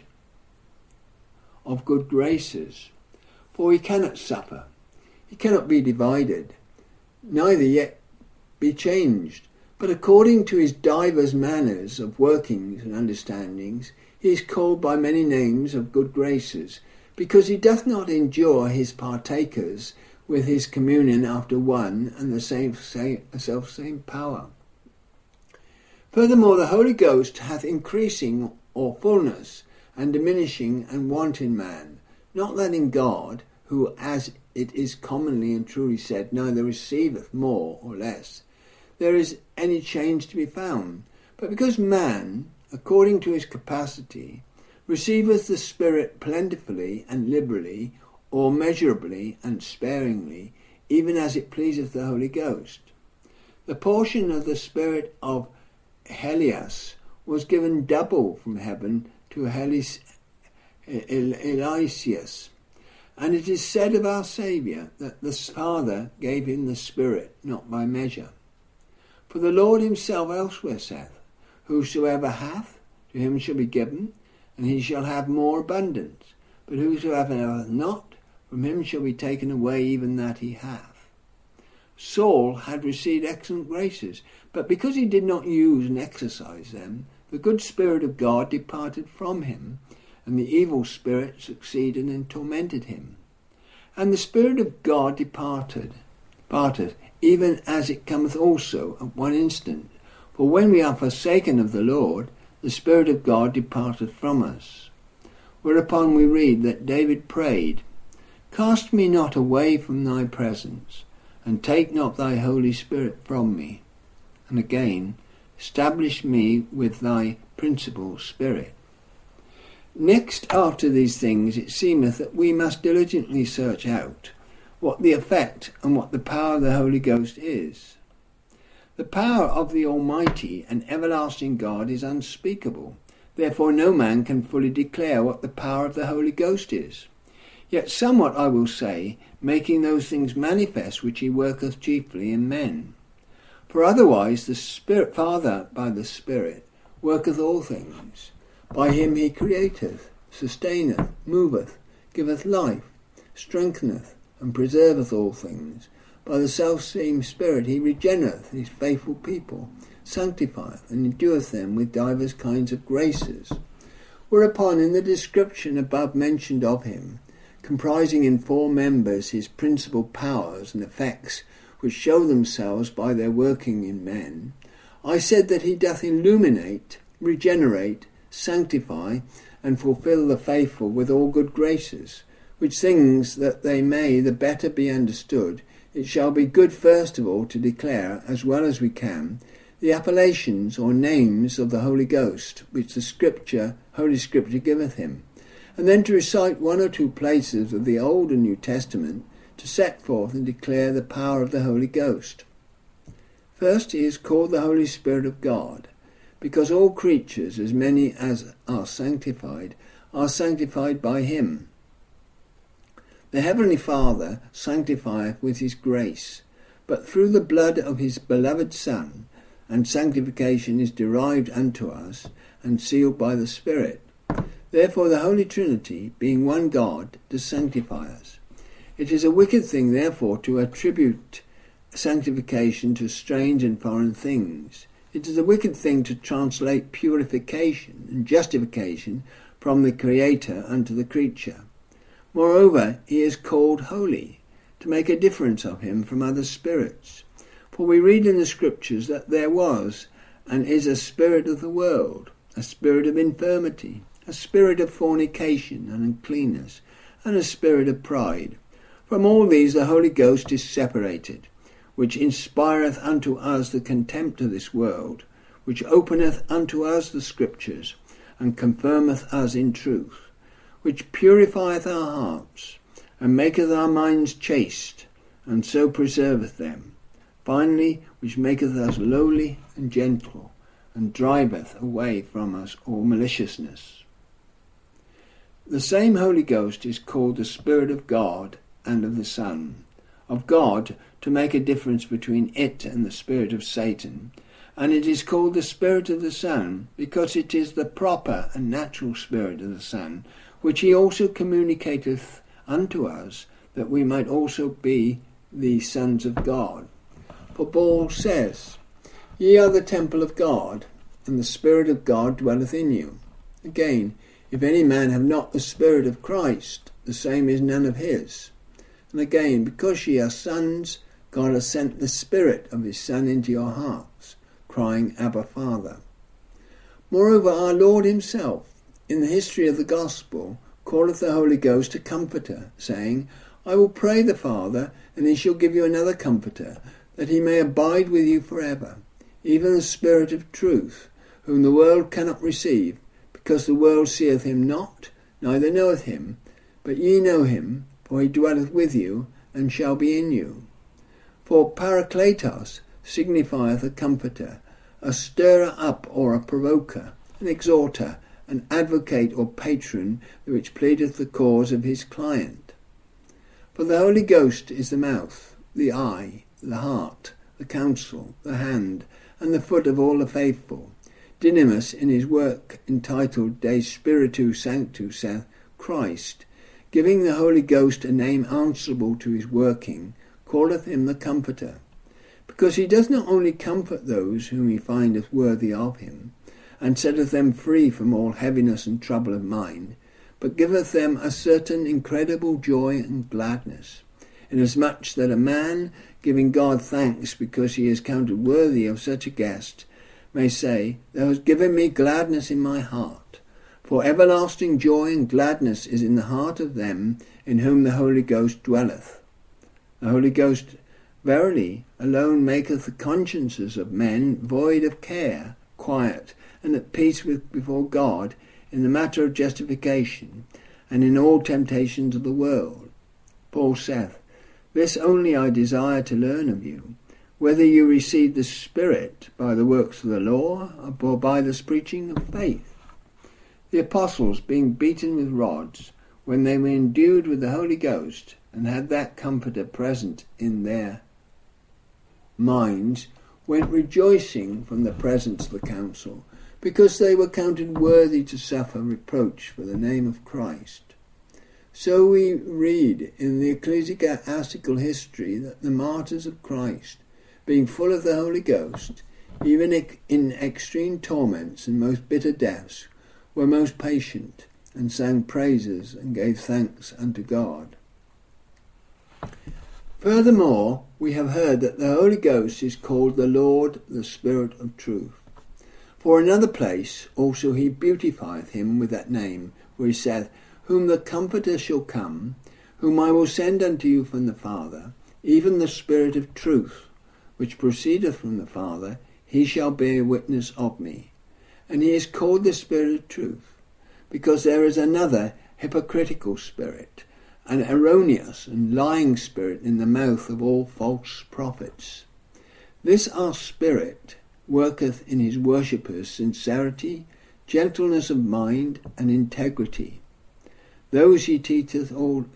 Speaker 1: of good graces. For he cannot suffer, he cannot be divided, neither yet be changed, but according to his divers manners of workings and understandings, he is called by many names of good graces, because he doth not endure his partakers with his communion after one and the self-same power. Furthermore, the Holy Ghost hath increasing or fullness, and diminishing and want in man, not that in God, who, as it is commonly and truly said, neither receiveth more or less, there is any change to be found, but because man, according to his capacity, receiveth the Spirit plentifully and liberally, or measurably and sparingly, even as it pleaseth the Holy Ghost. The portion of the Spirit of Elias was given double from heaven to Eliseus. And it is said of our Saviour that the Father gave him the Spirit, not by measure. For the Lord himself elsewhere saith, Whosoever hath, to him shall be given, and he shall have more abundance. But whosoever hath not, from him shall be taken away even that he hath. Saul had received excellent graces, but because he did not use and exercise them, the good Spirit of God departed from him, and the evil spirit succeeded and tormented him. And the Spirit of God departeth, even as it cometh also at one instant. For when we are forsaken of the Lord, the Spirit of God departeth from us. Whereupon we read that David prayed, Cast me not away from thy presence, and take not thy Holy Spirit from me. And again, establish me with thy principal Spirit. Next after these things it seemeth that we must diligently search out what the effect and what the power of the Holy Ghost is. The power of the Almighty and everlasting God is unspeakable. Therefore no man can fully declare what the power of the Holy Ghost is. Yet somewhat I will say, making those things manifest which he worketh chiefly in men. For otherwise the Spirit, Father by the Spirit, worketh all things. By him he createth, sustaineth, moveth, giveth life, strengtheneth, and preserveth all things. By the selfsame Spirit he regenereth his faithful people, sanctifieth, and endueth them with divers kinds of graces. Whereupon in the description above mentioned of him, comprising in 4 members his principal powers and effects, which show themselves by their working in men, I said that he doth illuminate, regenerate, sanctify, and fulfil the faithful with all good graces, which things that they may the better be understood, it shall be good first of all to declare, as well as we can, the appellations or names of the Holy Ghost, which the Holy Scripture giveth him, and then to recite 1 or 2 places of the Old and New Testament, to set forth and declare the power of the Holy Ghost. First, he is called the Holy Spirit of God, because all creatures, as many as are sanctified by him. The Heavenly Father sanctifieth with his grace, but through the blood of his beloved Son, and sanctification is derived unto us, and sealed by the Spirit. Therefore the Holy Trinity, being one God, does sanctify us. It is a wicked thing, therefore, to attribute sanctification to strange and foreign things. It is a wicked thing to translate purification and justification from the Creator unto the creature. Moreover, he is called holy, to make a difference of him from other spirits. For we read in the Scriptures that there was and is a spirit of the world, a spirit of infirmity, a spirit of fornication and uncleanness, and a spirit of pride. From all these the Holy Ghost is separated, which inspireth unto us the contempt of this world, which openeth unto us the Scriptures, and confirmeth us in truth, which purifieth our hearts, and maketh our minds chaste, and so preserveth them. Finally, which maketh us lowly and gentle, and driveth away from us all maliciousness. The same Holy Ghost is called the Spirit of God and of the Son, of God, to make a difference between it and the spirit of Satan, and it is called the Spirit of the Son, because it is the proper and natural Spirit of the Son, which he also communicateth unto us, that we might also be the sons of God. For Paul says, Ye are the temple of God, and the Spirit of God dwelleth in you. Again, if any man have not the Spirit of Christ, the same is none of his. And again, because ye are sons, God has sent the Spirit of his Son into your hearts, crying, Abba, Father. Moreover, our Lord himself, in the history of the gospel, calleth the Holy Ghost a Comforter, saying, I will pray the Father, and he shall give you another Comforter, that he may abide with you forever, even the Spirit of truth, whom the world cannot receive, because the world seeth him not, neither knoweth him. But ye know him, for he dwelleth with you, and shall be in you. For Parakletos signifieth a comforter, a stirrer up or a provoker, an exhorter, an advocate or patron, which pleadeth the cause of his client. For the Holy Ghost is the mouth, the eye, the heart, the counsel, the hand, and the foot of all the faithful. Dynamis, in his work entitled De Spiritu Sanctu, saith, Christ, giving the Holy Ghost a name answerable to his working, calleth him the Comforter, because he does not only comfort those whom he findeth worthy of him, and setteth them free from all heaviness and trouble of mind, but giveth them a certain incredible joy and gladness, inasmuch that a man, giving God thanks because he is counted worthy of such a guest, may say, Thou hast given me gladness in my heart. For everlasting joy and gladness is in the heart of them in whom the Holy Ghost dwelleth. The Holy Ghost verily alone maketh the consciences of men void of care, quiet, and at peace before God in the matter of justification, and in all temptations of the world. Paul saith, This only I desire to learn of you, whether you received the Spirit by the works of the law, or by the preaching of faith. The apostles, being beaten with rods, when they were endued with the Holy Ghost, and had that Comforter present in their minds, went rejoicing from the presence of the council, because they were counted worthy to suffer reproach for the name of Christ. So we read in the ecclesiastical history that the martyrs of Christ, being full of the Holy Ghost, even in extreme torments and most bitter deaths, were most patient, and sang praises and gave thanks unto God. Furthermore, we have heard that the Holy Ghost is called the Lord, the Spirit of truth. For another place also he beautifieth him with that name, where he saith, Whom the Comforter shall come, whom I will send unto you from the Father, even the Spirit of truth, which proceedeth from the Father, he shall bear witness of me. And he is called the Spirit of truth, because there is another hypocritical spirit, an erroneous and lying spirit in the mouth of all false prophets. This our Spirit worketh in his worshippers sincerity, gentleness of mind, and integrity. Those he teacheth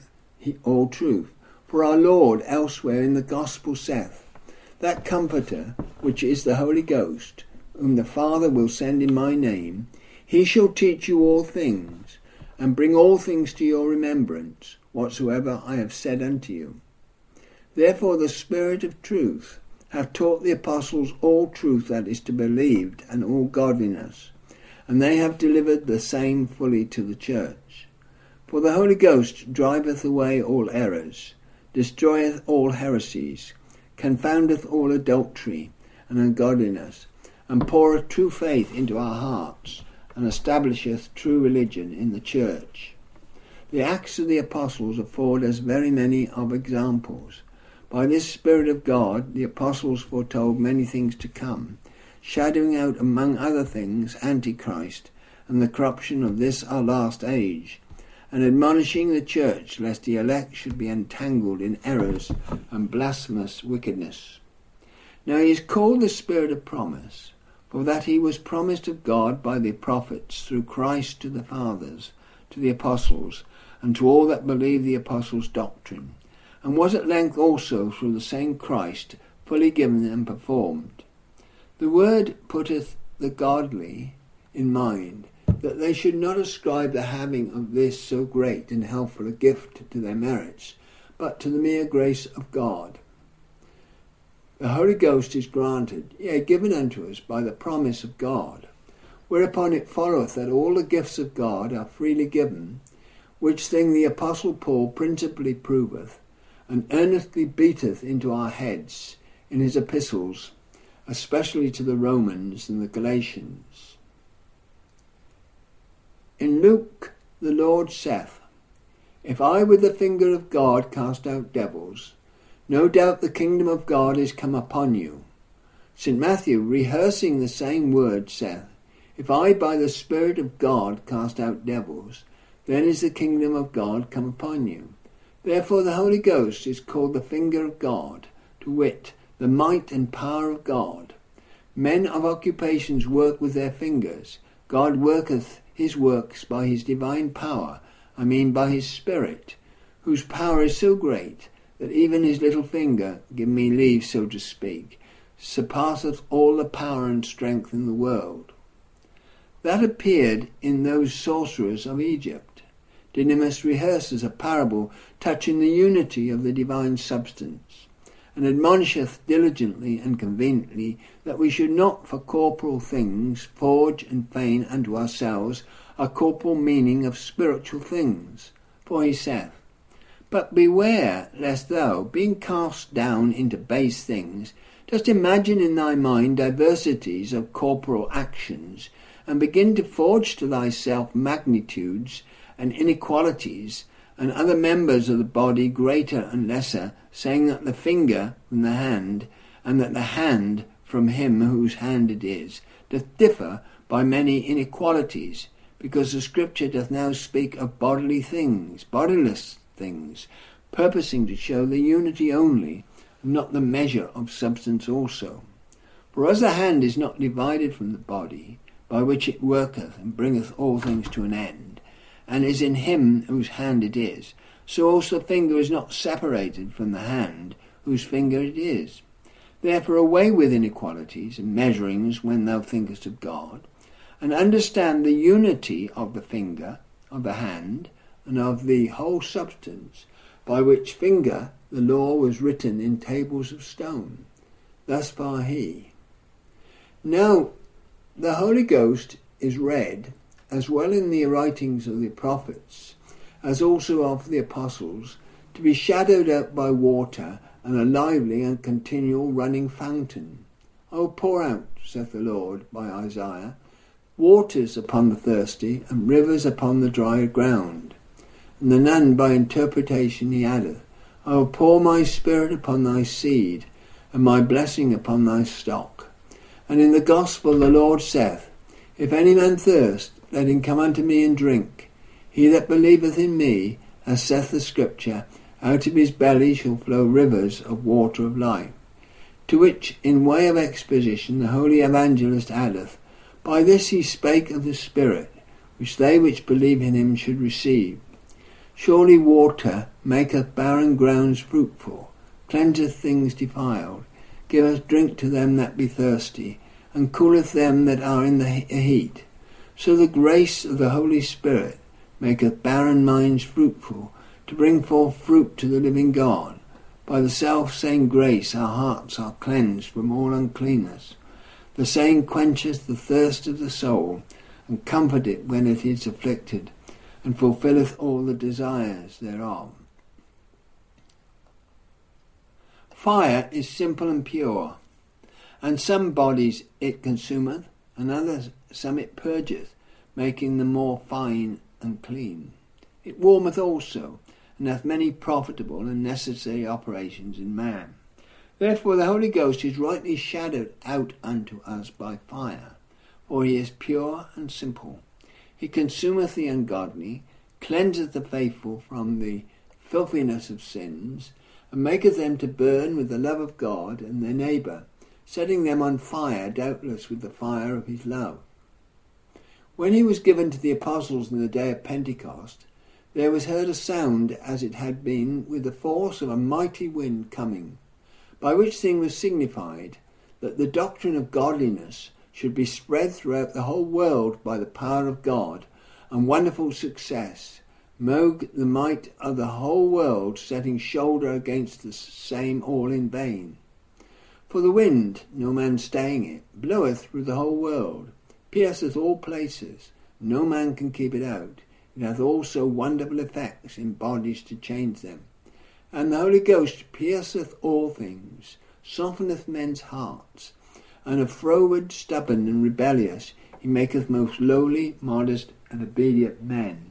Speaker 1: all truth. For our Lord elsewhere in the Gospel saith, That Comforter, which is the Holy Ghost, whom the Father will send in my name, he shall teach you all things, and bring all things to your remembrance, whatsoever I have said unto you. Therefore the Spirit of truth hath taught the apostles all truth that is to be believed, and all godliness, and they have delivered the same fully to the church. For the Holy Ghost driveth away all errors, destroyeth all heresies, confoundeth all adultery and ungodliness, and poureth true faith into our hearts, and establisheth true religion in the church. The Acts of the Apostles afford us very many of examples. By this Spirit of God the Apostles foretold many things to come, shadowing out among other things Antichrist and the corruption of this our last age, and admonishing the church lest the elect should be entangled in errors and blasphemous wickedness. Now he is called the Spirit of promise, for that he was promised of God by the prophets through Christ to the fathers, to the apostles, and to all that believe the apostles' doctrine, and was at length also through the same Christ fully given and performed. The word putteth the godly in mind, that they should not ascribe the having of this so great and helpful a gift to their merits, but to the mere grace of God. The Holy Ghost is granted, yea, given unto us by the promise of God, whereupon it followeth that all the gifts of God are freely given, which thing the Apostle Paul principally proveth, and earnestly beateth into our heads in his epistles, especially to the Romans and the Galatians. In Luke, the Lord saith, If I with the finger of God cast out devils, no doubt the kingdom of God is come upon you. St. Matthew, rehearsing the same word, saith, If I by the Spirit of God cast out devils, then is the kingdom of God come upon you. Therefore the Holy Ghost is called the finger of God, to wit, the might and power of God. Men of occupations work with their fingers. God worketh his works by his divine power, I mean by his Spirit, whose power is so great that even his little finger, give me leave so to speak, surpasseth all the power and strength in the world. That appeared in those sorcerers of Egypt. Didymus rehearses a parable touching the unity of the divine substance, and admonisheth diligently and conveniently that we should not for corporal things forge and feign unto ourselves a corporal meaning of spiritual things. For he saith, But beware lest thou, being cast down into base things, dost imagine in thy mind diversities of corporal actions, and begin to forge to thyself magnitudes and inequalities, and other members of the body greater and lesser, saying that the finger from the hand, and that the hand from him whose hand it is, doth differ by many inequalities, because the Scripture doth now speak of bodily things, bodiless things, purposing to show the unity only, and not the measure of substance also. For as the hand is not divided from the body, by which it worketh and bringeth all things to an end, and is in him whose hand it is, so also the finger is not separated from the hand whose finger it is. Therefore away with inequalities and measurings when thou thinkest of God, and understand the unity of the finger, of the hand, and of the whole substance, by which finger the law was written in tables of stone. Thus far he. Now the Holy Ghost is read as well in the writings of the prophets, as also of the apostles, to be shadowed out by water and a lively and continual running fountain. I will pour out, saith the Lord, by Isaiah, waters upon the thirsty, and rivers upon the dry ground. And the nun by interpretation he addeth, I will pour my Spirit upon thy seed, and my blessing upon thy stock. And in the gospel the Lord saith, If any man thirst, let him come unto me and drink. He that believeth in me, as saith the Scripture, out of his belly shall flow rivers of water of life. To which, in way of exposition, the holy evangelist addeth, By this he spake of the Spirit, which they which believe in him should receive. Surely water maketh barren grounds fruitful, cleanseth things defiled, giveth drink to them that be thirsty, and cooleth them that are in the heat. So the grace of the Holy Spirit maketh barren minds fruitful, to bring forth fruit to the living God. By the self-same grace our hearts are cleansed from all uncleanness. The same quencheth the thirst of the soul, and comforteth it when it is afflicted, and fulfilleth all the desires thereof. Fire is simple and pure, and some bodies it consumeth, and others some it purgeth, making them more fine and clean. It warmeth also, and hath many profitable and necessary operations in man. Therefore the Holy Ghost is rightly shadowed out unto us by fire, for he is pure and simple. He consumeth the ungodly, cleanseth the faithful from the filthiness of sins, and maketh them to burn with the love of God and their neighbour, setting them on fire, doubtless with the fire of his love. When he was given to the apostles in the day of Pentecost, there was heard a sound as it had been with the force of a mighty wind coming, by which thing was signified that the doctrine of godliness should be spread throughout the whole world by the power of God, and wonderful success, moog the might of the whole world setting shoulder against the same all in vain. For the wind, no man staying it, bloweth through the whole world, pierceth all places, no man can keep it out. It hath also wonderful effects in bodies to change them. And the Holy Ghost pierceth all things, softeneth men's hearts, and of froward, stubborn, and rebellious he maketh most lowly, modest, and obedient men.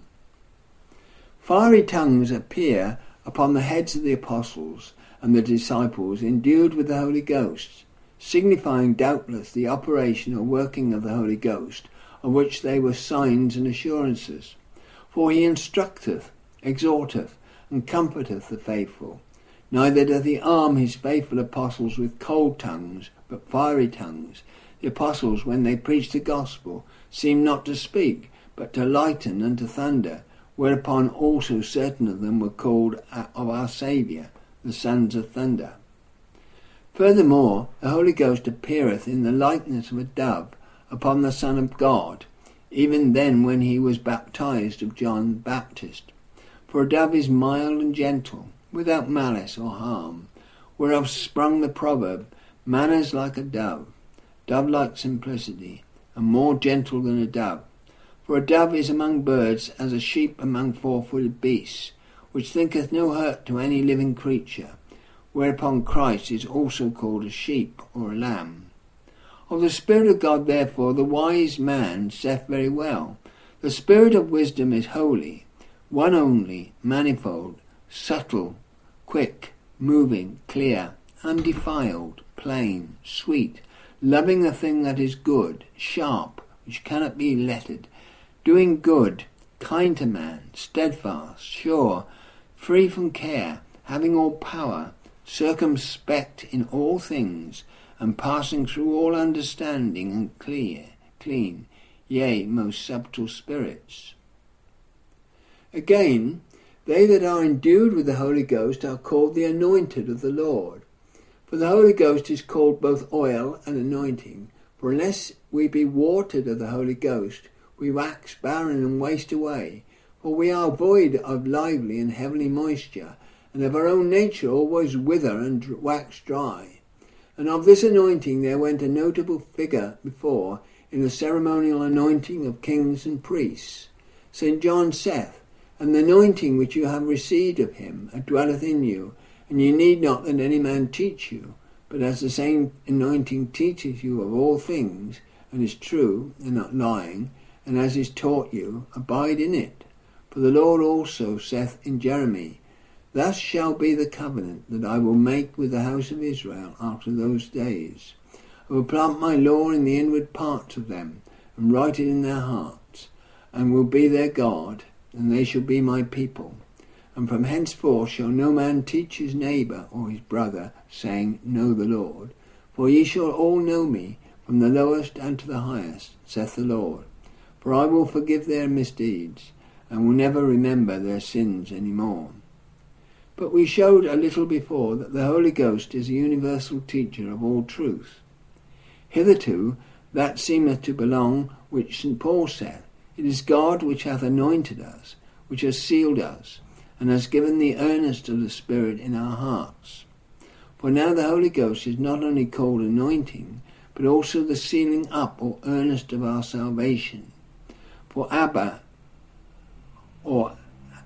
Speaker 1: Fiery tongues appear upon the heads of the apostles and the disciples endued with the Holy Ghost, signifying doubtless the operation or working of the Holy Ghost, of which they were signs and assurances. For he instructeth, exhorteth, and comforteth the faithful. Neither doth he arm his faithful apostles with cold tongues, but fiery tongues. The apostles, when they preached the gospel, seemed not to speak, but to lighten and to thunder, whereupon also certain of them were called of our Saviour, the sons of thunder. Furthermore, the Holy Ghost appeareth in the likeness of a dove upon the Son of God, even then when he was baptized of John the Baptist. For a dove is mild and gentle, without malice or harm, whereof sprung the proverb, manners like a dove, dove-like simplicity, and more gentle than a dove. For a dove is among birds as a sheep among four-footed beasts, which thinketh no hurt to any living creature, whereupon Christ is also called a sheep or a lamb. Of the Spirit of God, therefore, the wise man saith very well, the spirit of wisdom is holy, one only, manifold, subtle, quick, moving, clear, undefiled, plain, sweet, loving the thing that is good, sharp, which cannot be lettered, doing good, kind to man, steadfast, sure, free from care, having all power, circumspect in all things, and passing through all understanding, and clean, yea, most subtle spirits. Again, they that are endued with the Holy Ghost are called the anointed of the Lord. For the Holy Ghost is called both oil and anointing. For unless we be watered of the Holy Ghost, we wax barren and waste away. For we are void of lively and heavenly moisture, and of our own nature always wither and wax dry. And of this anointing there went a notable figure before in the ceremonial anointing of kings and priests. St. John saith, and the anointing which you have received of him dwelleth in you, and ye need not that any man teach you, but as the same anointing teacheth you of all things, and is true, and not lying, and as is taught you, abide in it. For the Lord also saith in Jeremy, thus shall be the covenant that I will make with the house of Israel after those days. I will plant my law in the inward parts of them, and write it in their hearts, and will be their God, and they shall be my people. And from henceforth shall no man teach his neighbour or his brother, saying, Know the Lord. For ye shall all know me, from the lowest unto the highest, saith the Lord. For I will forgive their misdeeds, and will never remember their sins any more. But we showed a little before that the Holy Ghost is a universal teacher of all truth. Hitherto that seemeth to belong which St. Paul saith, It is God which hath anointed us, which has sealed us, and has given the earnest of the Spirit in our hearts. For now the Holy Ghost is not only called anointing, but also the sealing up or earnest of our salvation. For Abba, or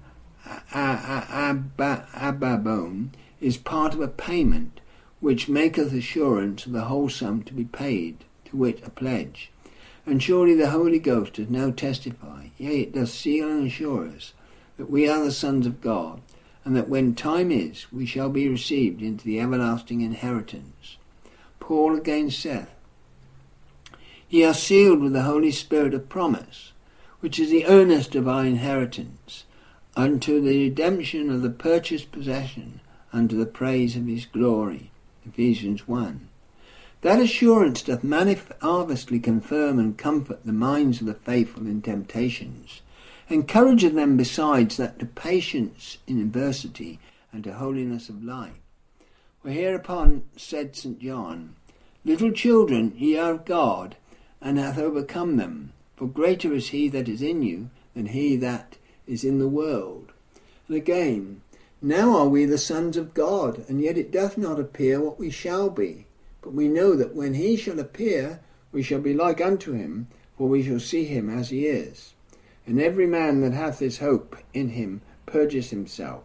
Speaker 1: Abbabon, is part of a payment, which maketh assurance of the whole sum to be paid, to wit, a pledge. And surely the Holy Ghost does now testify, yea, it does seal and assure us, that we are the sons of God, and that when time is, we shall be received into the everlasting inheritance. Paul again saith, Ye are sealed with the Holy Spirit of promise, which is the earnest of our inheritance, unto the redemption of the purchased possession, unto the praise of his glory. Ephesians 1. That assurance doth marvelously confirm and comfort the minds of the faithful in temptations, encouraging them besides that to patience in adversity and to holiness of life. For hereupon said St. John, Little children, ye are of God, and hath overcome them, for greater is he that is in you than he that is in the world. And again, Now are we the sons of God, and yet it doth not appear what we shall be. But we know that when he shall appear, we shall be like unto him, for we shall see him as he is. And every man that hath this hope in him purges himself,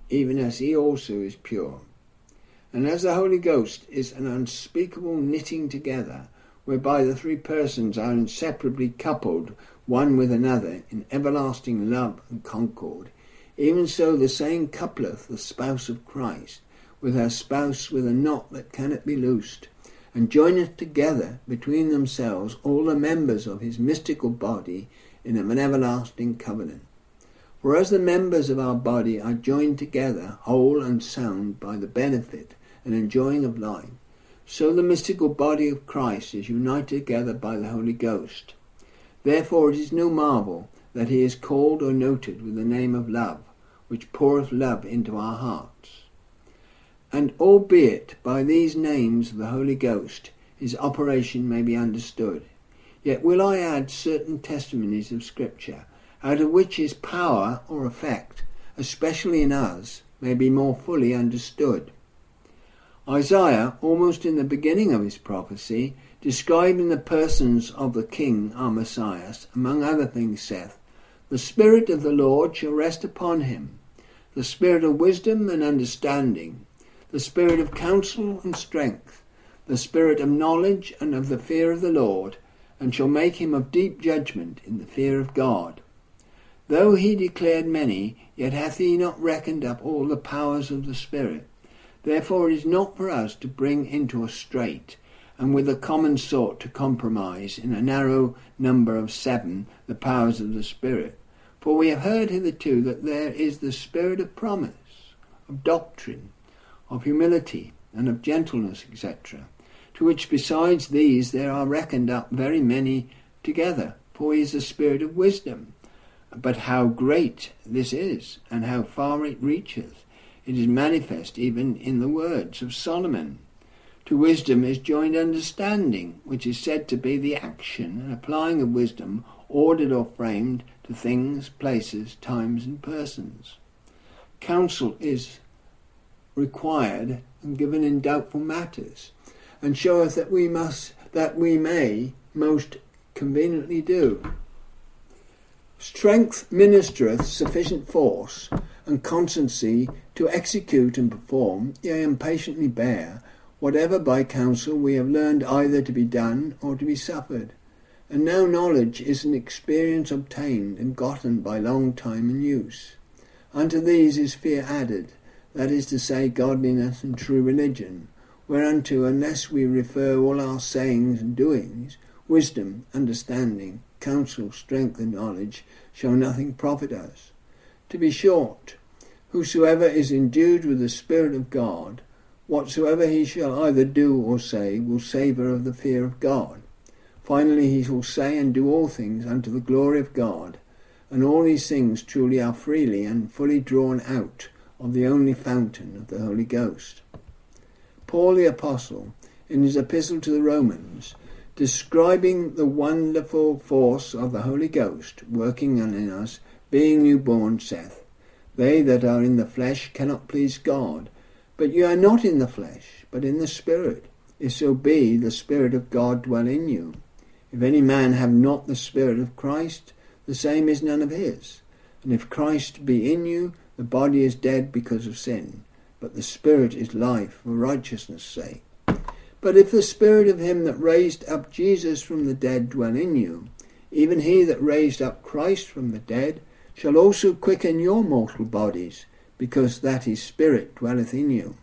Speaker 1: even as he also is pure. And as the Holy Ghost is an unspeakable knitting together, whereby the three persons are inseparably coupled one with another in everlasting love and concord, even so the same coupleth the spouse of Christ with her spouse with a knot that cannot be loosed, and joineth together between themselves all the members of his mystical body in an everlasting covenant. For as the members of our body are joined together whole and sound by the benefit and enjoying of life, so the mystical body of Christ is united together by the Holy Ghost. Therefore it is no marvel that he is called or noted with the name of love, which poureth love into our hearts. And albeit by these names of the Holy Ghost his operation may be understood, yet will I add certain testimonies of Scripture, out of which his power or effect, especially in us, may be more fully understood. Isaiah, almost in the beginning of his prophecy, describing the persons of the King, our Messiah, among other things saith, "The Spirit of the Lord shall rest upon him, the Spirit of wisdom and understanding, the Spirit of counsel and strength, the Spirit of knowledge and of the fear of the Lord, and shall make him of deep judgment in the fear of God. Though he declared many, yet hath he not reckoned up all the powers of the Spirit. Therefore it is not for us to bring into a strait, and with a common sort to compromise in a narrow number of 7 the powers of the Spirit. For we have heard hitherto that there is the spirit of promise, of doctrine, of humility, and of gentleness, etc., to which besides these there are reckoned up very many together, for he is the spirit of wisdom. But how great this is, and how far it reacheth, it is manifest even in the words of Solomon. To wisdom is joined understanding, which is said to be the action and applying of wisdom, ordered or framed to things, places, times, and persons. Counsel is required and given in doubtful matters, and showeth that we may most conveniently do. Strength ministereth sufficient force and constancy to execute and perform, yea, and patiently bear, whatever by counsel we have learned either to be done or to be suffered. And now knowledge is an experience obtained and gotten by long time and use. Unto these is fear added, that is to say, godliness and true religion, whereunto, unless we refer all our sayings and doings, wisdom, understanding, counsel, strength, and knowledge, shall nothing profit us. To be short, whosoever is endued with the Spirit of God, whatsoever he shall either do or say will savour of the fear of God. Finally he shall say and do all things unto the glory of God, and all these things truly are freely and fully drawn out of the only fountain of the Holy Ghost. Paul the Apostle, in his epistle to the Romans, describing the wonderful force of the Holy Ghost working in us, being newborn, saith, "They that are in the flesh cannot please God, but ye are not in the flesh, but in the Spirit, if so be the Spirit of God dwell in you. If any man have not the Spirit of Christ, the same is none of his. And if Christ be in you, the body is dead because of sin, but the Spirit is life for righteousness' sake. But if the Spirit of him that raised up Jesus from the dead dwell in you, even he that raised up Christ from the dead shall also quicken your mortal bodies, because that his Spirit dwelleth in you."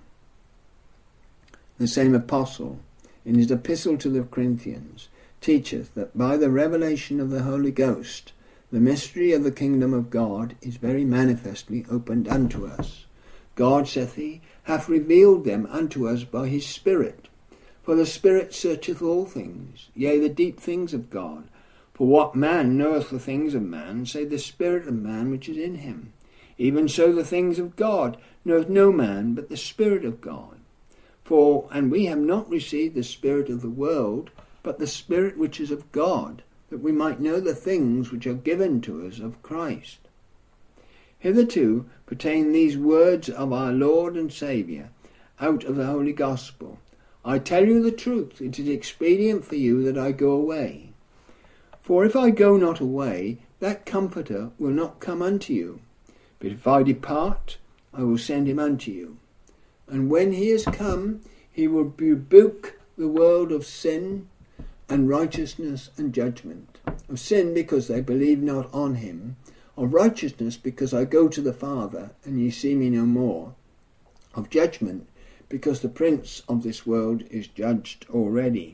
Speaker 1: The same apostle, in his epistle to the Corinthians, teacheth that by the revelation of the Holy Ghost the mystery of the kingdom of God is very manifestly opened unto us. God, saith he, hath revealed them unto us by his Spirit. For the Spirit searcheth all things, yea, the deep things of God. For what man knoweth the things of man, save the Spirit of man which is in him? Even so the things of God knoweth no man but the Spirit of God. And we have not received the spirit of the world, but the Spirit which is of God, that we might know the things which are given to us of Christ. Hitherto pertain these words of our Lord and Saviour out of the Holy Gospel. I tell you the truth, it is expedient for you that I go away. For if I go not away, that Comforter will not come unto you. But if I depart, I will send him unto you. And when he is come, he will rebuke the world of sin and righteousness and judgment. Of sin, because they believe not on him. Of righteousness, because I go to the Father, and ye see me no more. Of judgment, because the prince of this world is judged already.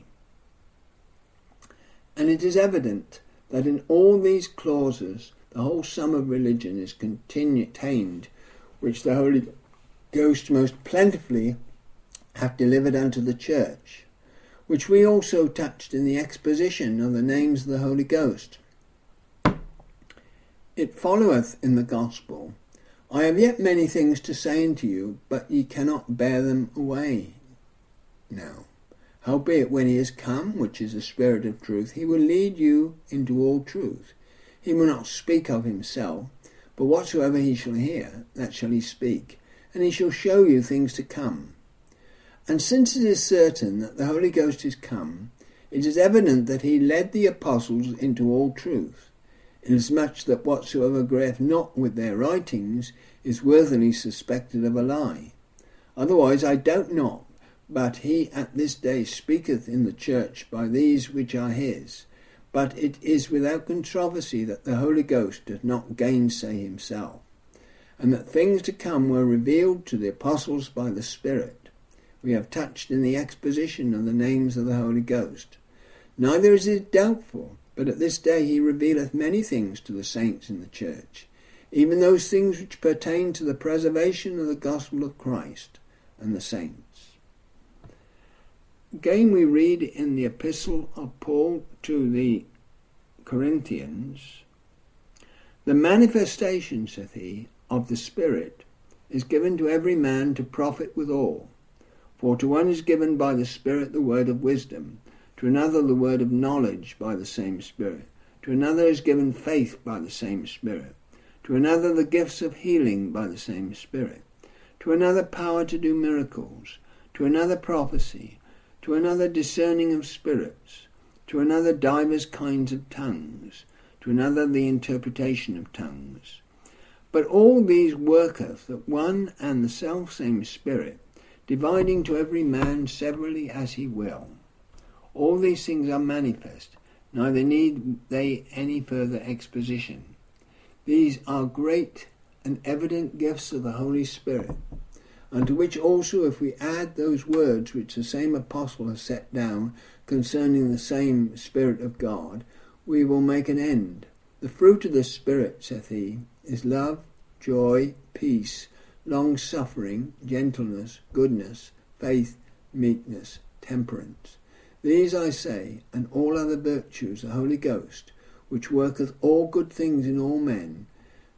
Speaker 1: And it is evident that in all these clauses the whole sum of religion is contained, which the Holy Ghost most plentifully hath delivered unto the church, which we also touched in the exposition of the names of the Holy Ghost. It followeth in the gospel, I have yet many things to say unto you, but ye cannot bear them away now. Howbeit when he is come, which is the Spirit of truth, he will lead you into all truth. He will not speak of himself, but whatsoever he shall hear, that shall he speak, and he shall show you things to come. And since it is certain that the Holy Ghost is come, it is evident that he led the apostles into all truth, inasmuch that whatsoever agreeth not with their writings is worthily suspected of a lie. Otherwise I doubt not, but he at this day speaketh in the church by these which are his. But it is without controversy that the Holy Ghost does not gainsay himself, and that things to come were revealed to the apostles by the Spirit. We have touched in the exposition of the names of the Holy Ghost. Neither is it doubtful, but at this day he revealeth many things to the saints in the church, even those things which pertain to the preservation of the gospel of Christ and the saints. Again we read in the epistle of Paul to the Corinthians, the manifestation, saith he, of the Spirit is given to every man to profit withal. For to one is given by the Spirit the word of wisdom, to another the word of knowledge by the same Spirit, to another is given faith by the same Spirit, to another the gifts of healing by the same Spirit, to another power to do miracles, to another prophecy, to another discerning of spirits, to another divers kinds of tongues, to another the interpretation of tongues. But all these worketh that one and the selfsame Spirit, dividing to every man severally as he will. All these things are manifest, neither need they any further exposition. These are great and evident gifts of the Holy Spirit, unto which also if we add those words which the same apostle has set down concerning the same Spirit of God, we will make an end. The fruit of the Spirit, saith he, is love, joy, peace, long-suffering, gentleness, goodness, faith, meekness, temperance. These I say, and all other virtues, the Holy Ghost, which worketh all good things in all men,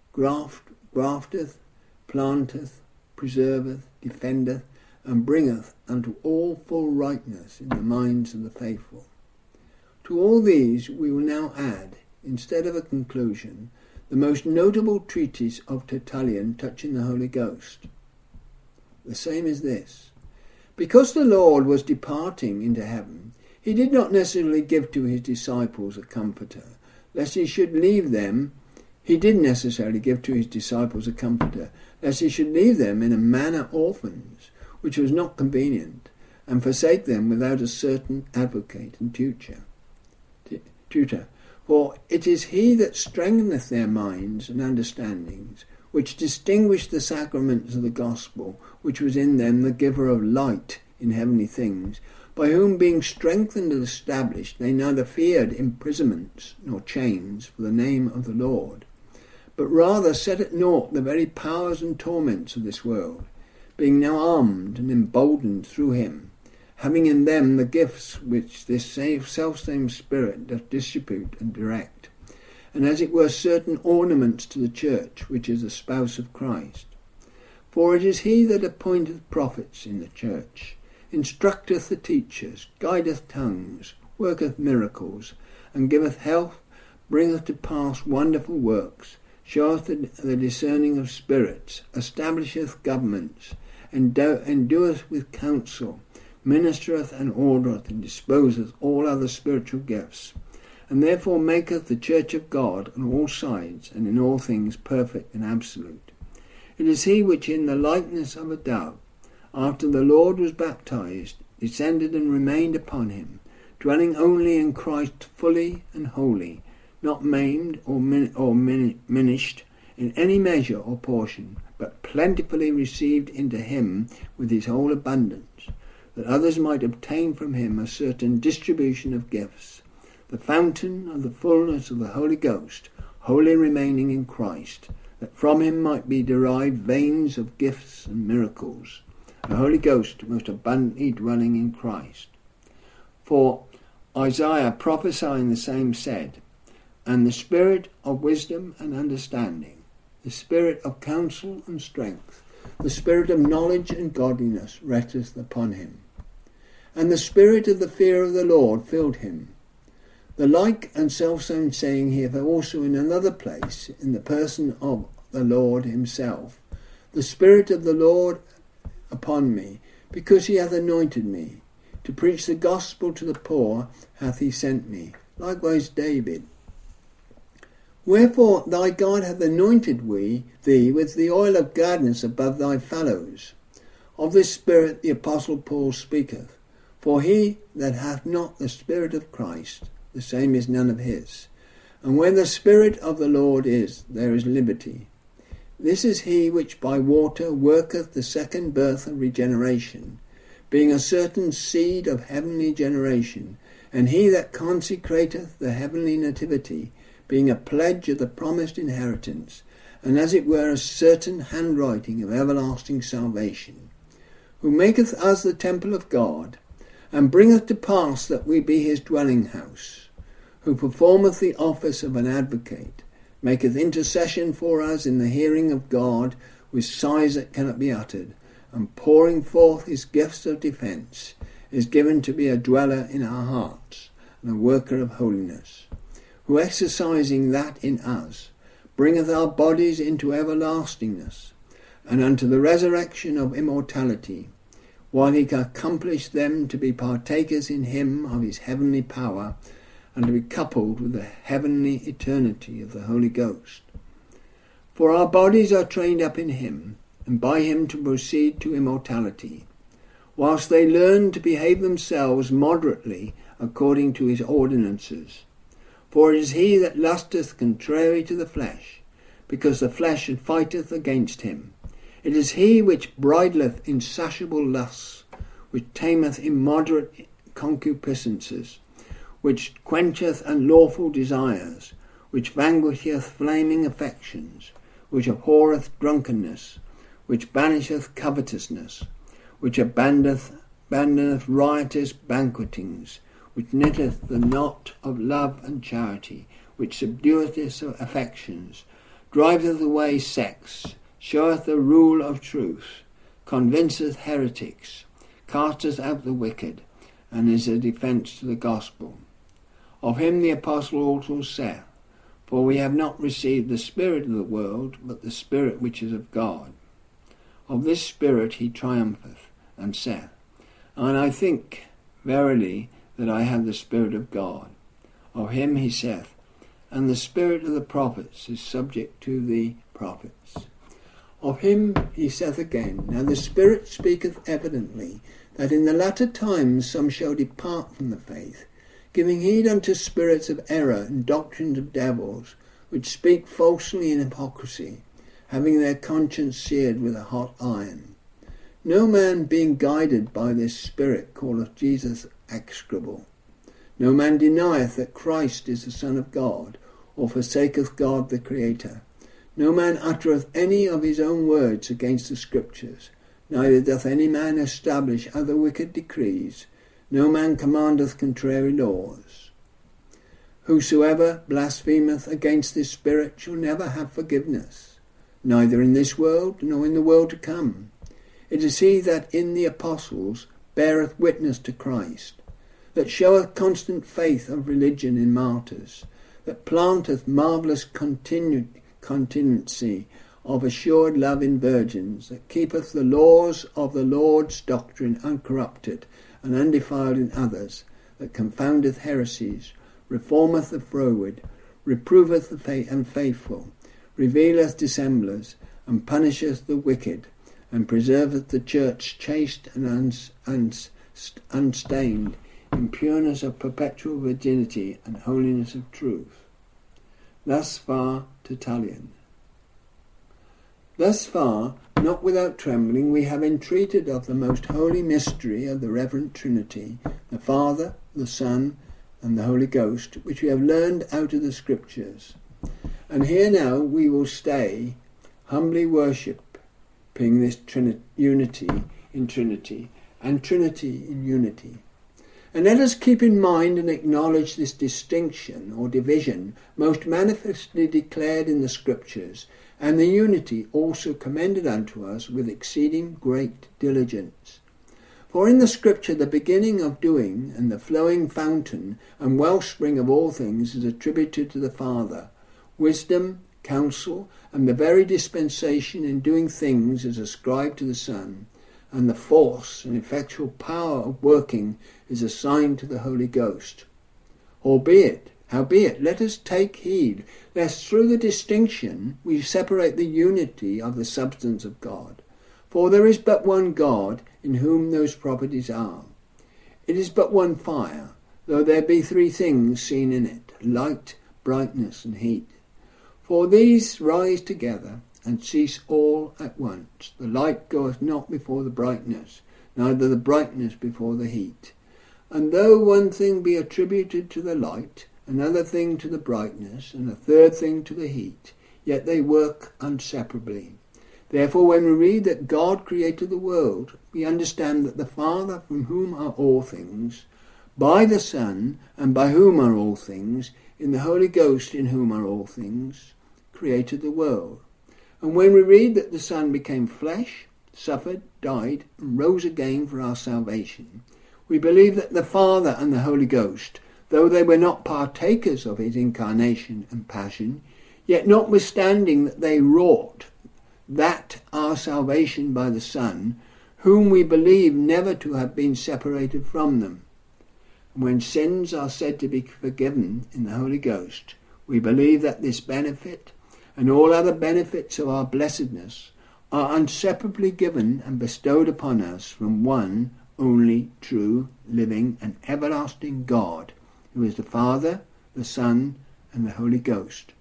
Speaker 1: grafteth, planteth, preserveth, defendeth, and bringeth unto all full rightness in the minds of the faithful. To all these we will now add, instead of a conclusion, the most notable treatise of Tertullian touching the Holy Ghost. The same is this. Because the Lord was departing into heaven, he did not necessarily give to his disciples a comforter, lest he should leave them. He did necessarily give to his disciples a comforter, lest he should leave them in a manner orphans, which was not convenient, and forsake them without a certain advocate and tutor. For it is he that strengtheneth their minds and understandings, which distinguished the sacraments of the gospel, which was in them the giver of light in heavenly things, by whom being strengthened and established, they neither feared imprisonments nor chains for the name of the Lord, but rather set at naught the very powers and torments of this world, being now armed and emboldened through him, having in them the gifts which this selfsame Spirit doth distribute and direct, and as it were certain ornaments to the church, which is the spouse of Christ. For it is he that appointeth prophets in the church, instructeth the teachers, guideth tongues, worketh miracles, and giveth health, bringeth to pass wonderful works, showeth the discerning of spirits, establisheth governments, endueth with counsel, ministereth and ordereth and disposeth all other spiritual gifts, and therefore maketh the church of God on all sides and in all things perfect and absolute. It is he which in the likeness of a dove, after the Lord was baptized, descended and remained upon him, dwelling only in Christ fully and wholly, not maimed or diminished in any measure or portion, but plentifully received into him with his whole abundance, that others might obtain from him a certain distribution of gifts, the fountain of the fullness of the Holy Ghost, wholly remaining in Christ, that from him might be derived veins of gifts and miracles, the Holy Ghost most abundantly dwelling in Christ. For Isaiah prophesying the same said, "And the spirit of wisdom and understanding, the spirit of counsel and strength, the spirit of knowledge and godliness resteth upon him. And the spirit of the fear of the Lord filled him." The like and self-same saying he hath also in another place, in the person of the Lord himself, "The Spirit of the Lord upon me, because he hath anointed me. To preach the gospel to the poor hath he sent me." Likewise David. "Wherefore thy God hath anointed thee with the oil of gladness above thy fellows." Of this Spirit the Apostle Paul speaketh. "For he that hath not the Spirit of Christ, the same is none of his. And where the Spirit of the Lord is, there is liberty. This is he which by water worketh the second birth of regeneration, being a certain seed of heavenly generation, and he that consecrateth the heavenly nativity, being a pledge of the promised inheritance, and as it were a certain handwriting of everlasting salvation, who maketh us the temple of God, and bringeth to pass that we be his dwelling house, who performeth the office of an advocate, maketh intercession for us in the hearing of God with sighs that cannot be uttered, and pouring forth his gifts of defence, is given to be a dweller in our hearts, and a worker of holiness, who exercising that in us, bringeth our bodies into everlastingness, and unto the resurrection of immortality, while he can accomplish them to be partakers in him of his heavenly power, and to be coupled with the heavenly eternity of the Holy Ghost. For our bodies are trained up in him, and by him to proceed to immortality, whilst they learn to behave themselves moderately according to his ordinances. For it is he that lusteth contrary to the flesh, because the flesh fighteth against him. It is he which bridleth insatiable lusts, which tameth immoderate concupiscences, which quencheth unlawful desires, which vanquisheth flaming affections, which abhorreth drunkenness, which banisheth covetousness, which abandoneth riotous banquetings, which knitteth the knot of love and charity, which subdueth affections, driveth away sects, showeth the rule of truth, convinceth heretics, casteth out the wicked, and is a defence to the gospel. Of him the apostle also saith, "For we have not received the spirit of the world, but the Spirit which is of God. Of this Spirit he triumpheth, and saith, And I think verily that I have the Spirit of God. Of him he saith, And the spirit of the prophets is subject to the prophets. Of him he saith again, Now the Spirit speaketh evidently, that in the latter times some shall depart from the faith, giving heed unto spirits of error and doctrines of devils, which speak falsely in hypocrisy, having their conscience seared with a hot iron. No man being guided by this Spirit calleth Jesus execrable. No man denieth that Christ is the Son of God, or forsaketh God the Creator. No man uttereth any of his own words against the Scriptures, neither doth any man establish other wicked decrees. No man commandeth contrary laws. Whosoever blasphemeth against this Spirit shall never have forgiveness, neither in this world nor in the world to come. It is he that in the apostles beareth witness to Christ, that showeth constant faith of religion in martyrs, that planteth marvellous continency of assured love in virgins, that keepeth the laws of the Lord's doctrine uncorrupted and undefiled in others, that confoundeth heresies, reformeth the froward, reproveth the unfaithful, revealeth dissemblers, and punisheth the wicked, and preserveth the church chaste and unstained, in pureness of perpetual virginity and holiness of truth. Thus far Tertullian. Thus far, not without trembling, we have entreated of the most holy mystery of the reverend Trinity, the Father, the Son, and the Holy Ghost, which we have learned out of the Scriptures. And here now we will stay, humbly worshipping this unity in Trinity, and Trinity in unity. And let us keep in mind and acknowledge this distinction or division most manifestly declared in the Scriptures, and the unity also commended unto us with exceeding great diligence. For in the Scripture the beginning of doing and the flowing fountain and wellspring of all things is attributed to the Father. Wisdom, counsel, and the very dispensation in doing things is ascribed to the Son, and the force and effectual power of working is assigned to the Holy Ghost. Howbeit, let us take heed, lest through the distinction we separate the unity of the substance of God. For there is but one God, in whom those properties are. It is but one fire, though there be three things seen in it, light, brightness, and heat. For these rise together, and cease all at once. The light goeth not before the brightness, neither the brightness before the heat. And though one thing be attributed to the light, another thing to the brightness, and a third thing to the heat, yet they work inseparably. Therefore, when we read that God created the world, we understand that the Father, from whom are all things, by the Son, and by whom are all things, in the Holy Ghost, in whom are all things, created the world. And when we read that the Son became flesh, suffered, died, and rose again for our salvation, we believe that the Father and the Holy Ghost, though they were not partakers of his incarnation and passion, yet notwithstanding that they wrought that our salvation by the Son, whom we believe never to have been separated from them. And when sins are said to be forgiven in the Holy Ghost, we believe that this benefit and all other benefits of our blessedness are inseparably given and bestowed upon us from one only true, living, and everlasting God, who is the Father, the Son, and the Holy Ghost,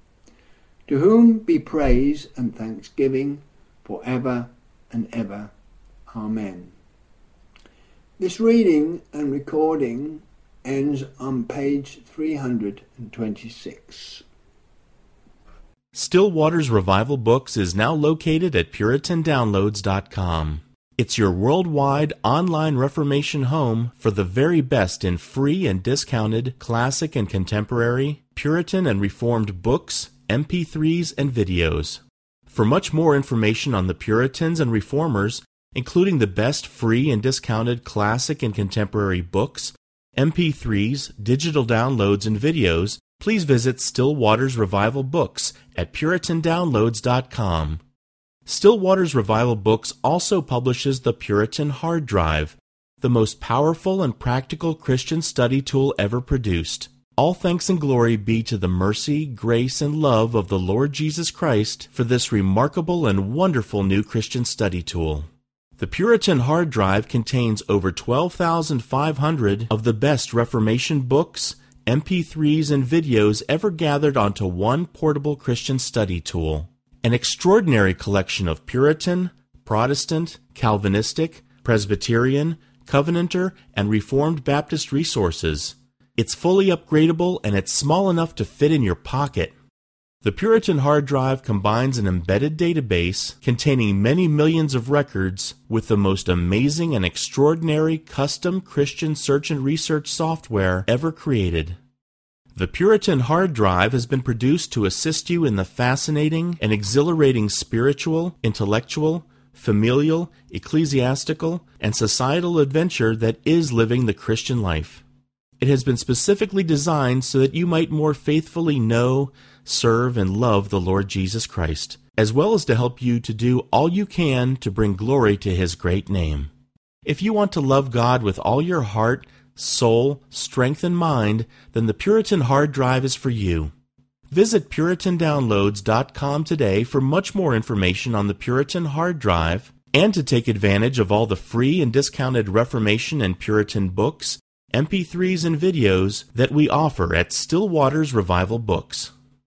Speaker 1: to whom be praise and thanksgiving for ever and ever. Amen. This reading and recording ends on page 326.
Speaker 2: Still Waters Revival Books is now located at PuritanDownloads.com. It's your worldwide online Reformation home for the very best in free and discounted classic and contemporary, Puritan and Reformed books, MP3s, and videos. For much more information on the Puritans and Reformers, including the best free and discounted classic and contemporary books, MP3s, digital downloads, and videos, please visit Still Waters Revival Books at PuritanDownloads.com. Still Waters Revival Books also publishes the Puritan Hard Drive, the most powerful and practical Christian study tool ever produced. All thanks and glory be to the mercy, grace, and love of the Lord Jesus Christ for this remarkable and wonderful new Christian study tool. The Puritan Hard Drive contains over 12,500 of the best Reformation books, MP3s, and videos ever gathered onto one portable Christian study tool. An extraordinary collection of Puritan, Protestant, Calvinistic, Presbyterian, Covenanter, and Reformed Baptist resources. It's fully upgradable and it's small enough to fit in your pocket. The Puritan Hard Drive combines an embedded database containing many millions of records with the most amazing and extraordinary custom Christian search and research software ever created. The Puritan Hard Drive has been produced to assist you in the fascinating and exhilarating spiritual, intellectual, familial, ecclesiastical, and societal adventure that is living the Christian life. It has been specifically designed so that you might more faithfully know, serve, and love the Lord Jesus Christ, as well as to help you to do all you can to bring glory to His great name. If you want to love God with all your heart, soul, strength, and mind, then the Puritan Hard Drive is for you. Visit PuritanDownloads.com today for much more information on the Puritan hard drive and to take advantage of all the free and discounted Reformation and Puritan books, MP3s, and videos that we offer at Still Waters Revival Books.